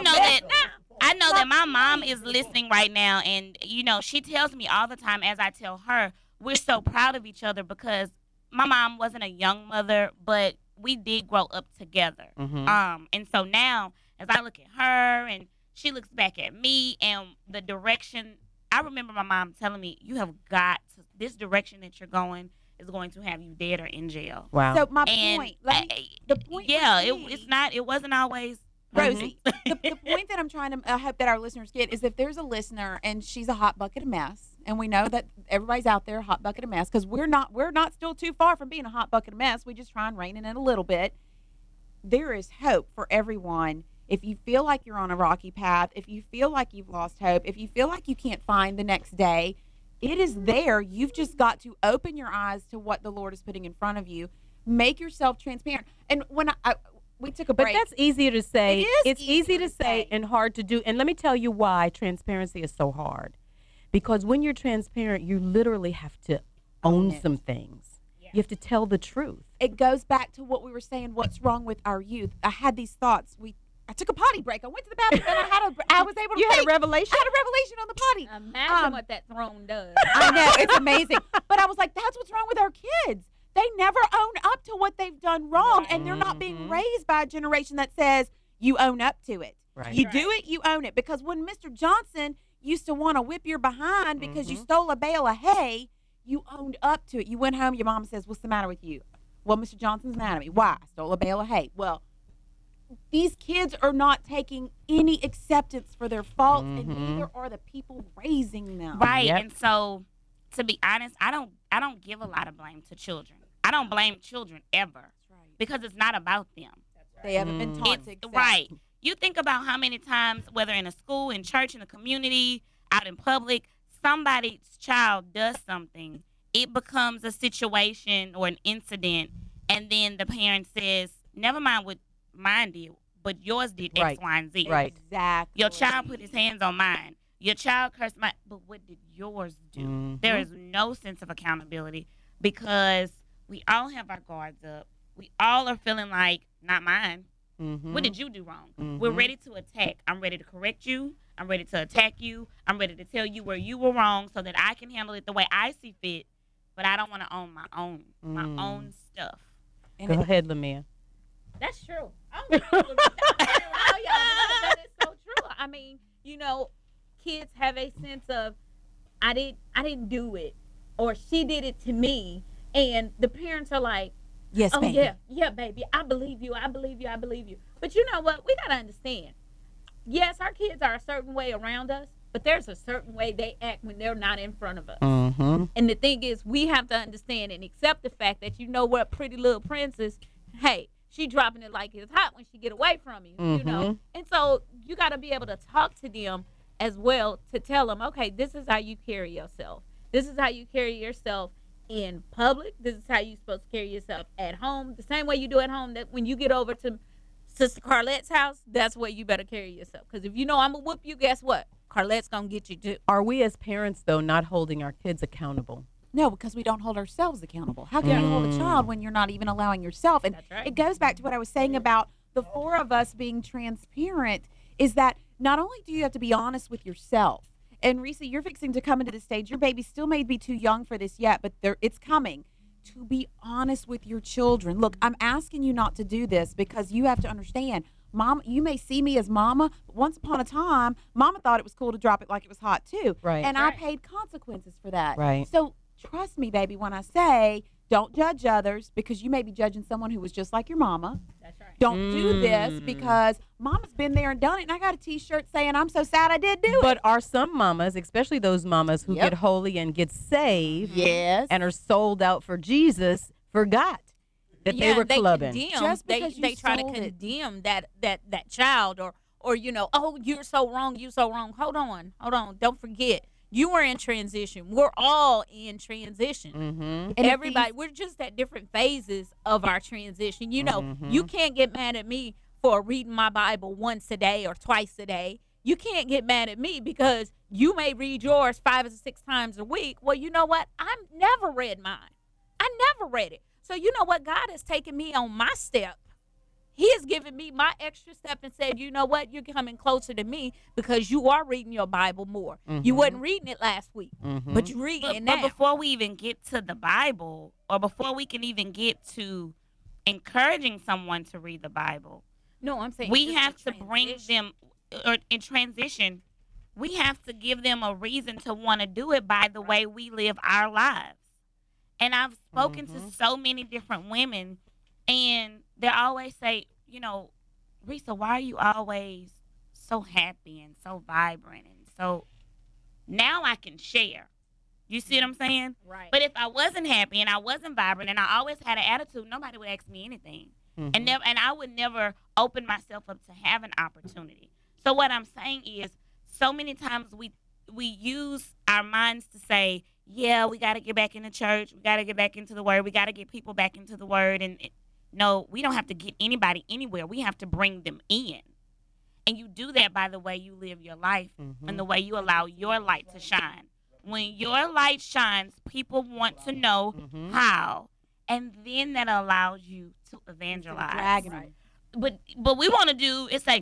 know that my mom is listening right now, and she tells me all the time, as I tell her, we're so proud of each other because my mom wasn't a young mother, but we did grow up together. And so now, as I look at her and she looks back at me and the direction, I remember my mom telling me, you have got to, this direction that you're going is going to have you dead or in jail. Wow. So my point, the point. Yeah, it wasn't always Rosie. The point that I'm trying to, I hope that our listeners get is if there's a listener and she's a hot bucket of mess, and we know that everybody's out there a hot bucket of mess because we're not still too far from being a hot bucket of mess. We just try and rein it in a little bit. There is hope for everyone. If you feel like you're on a rocky path, if you feel like you've lost hope, if you feel like you can't find the next day, it is there. You've just got to open your eyes to what the Lord is putting in front of you. Make yourself transparent. And when we took a break. But that's easier to say. It's easy to say and hard to do. And let me tell you why transparency is so hard. Because when you're transparent, you literally have to own some things. Yeah. You have to tell the truth. It goes back to what we were saying, what's wrong with our youth. I had these thoughts. I took a potty break. I went to the bathroom and I was able to had a revelation? I had a revelation on the potty. Imagine what that throne does. I know. It's amazing. But I was like, that's what's wrong with our kids. They never own up to what they've done wrong, and they're not being raised by a generation that says you own up to it. Right. You do it, you own it. Because when Mr. Johnson used to want to whip your behind because you stole a bale of hay, you owned up to it. You went home, your mom says, what's the matter with you? Well, Mr. Johnson's mad at me. Why? I stole a bale of hay. Well, these kids are not taking any acceptance for their faults, and neither are the people raising them. Right. Yep. And so, to be honest, I don't give a lot of blame to children. I don't blame children ever because it's not about them. They haven't been taught to accept. Right. You think about how many times, whether in a school, in church, in a community, out in public, somebody's child does something. It becomes a situation or an incident, and then the parent says, never mind what mine did, but yours did X, Y, and Z. Right. Exactly. Your child put his hands on mine. Your child cursed mine, but what did yours do? There is no sense of accountability because we all have our guards up. We all are feeling like, not mine. What did you do wrong? We're ready to attack. I'm ready to correct you. I'm ready to attack you. I'm ready to tell you where you were wrong so that I can handle it the way I see fit, but I don't want to own my own stuff. Go ahead, Lamia. That's true. That is so true. I mean, kids have a sense of I didn't do it, or she did it to me, and the parents are like, yes, baby. Yeah, baby, I believe you. But you know what? We gotta understand. Yes, our kids are a certain way around us, but there's a certain way they act when they're not in front of us. And the thing is, we have to understand and accept the fact that what pretty little princess, hey, she dropping it like it's hot when she get away from you, And so you got to be able to talk to them as well to tell them, okay, this is how you carry yourself. This is how you carry yourself in public. This is how you're supposed to carry yourself at home. The same way you do at home, that when you get over to Sister Carlette's house, that's where you better carry yourself. Because if you know I'm going to whoop you, guess what? Carlette's going to get you too. Are we as parents, though, not holding our kids accountable? No, because we don't hold ourselves accountable. How can you hold a child when you're not even allowing yourself? And it goes back to what I was saying about the 4 of us being transparent, is that not only do you have to be honest with yourself, and Reese, you're fixing to come into the stage. Your baby still may be too young for this yet, but it's coming. To be honest with your children. Look, I'm asking you not to do this because you have to understand, Mom, you may see me as mama, but once upon a time, mama thought it was cool to drop it like it was hot too. Right. And I paid consequences for that. Right. So trust me, baby, when I say don't judge others because you may be judging someone who was just like your mama. That's right. Don't do this because mama's been there and done it, and I got a T-shirt saying I'm so sad I did do it. But are some mamas, especially those mamas who get holy and get saved, and are sold out for Jesus, forgot that they were clubbing? Just because they try to condemn that child or oh, you're so wrong, hold on, don't forget, you were in transition. We're all in transition. Everybody, we're just at different phases of our transition. You can't get mad at me for reading my Bible once a day or twice a day. You can't get mad at me because you may read yours 5 or 6 times a week. Well, you know what? I've never read mine. I never read it. So you know what? God has taken me on my step. He has given me my extra step and said, you know what? You're coming closer to me because you are reading your Bible more. You wasn't reading it last week, but you're reading it now. But before we even get to the Bible, or before we can even get to encouraging someone to read the Bible, no, I'm saying we have to bring them, or in transition, we have to give them a reason to want to do it by the way we live our lives. And I've spoken to so many different women, and they always say, Risa, why are you always so happy and so vibrant? And so now I can share. You see what I'm saying? Right. But if I wasn't happy and I wasn't vibrant and I always had an attitude, nobody would ask me anything. And I would never open myself up to have an opportunity. So what I'm saying is, so many times we use our minds to say, yeah, we got to get back into church. We got to get back into the word. We got to get people back into the word. And no, we don't have to get anybody anywhere. We have to bring them in. And you do that by the way you live your life and the way you allow your light to shine. When your light shines, people want to know how. And then that allows you to evangelize. But we want to do is say,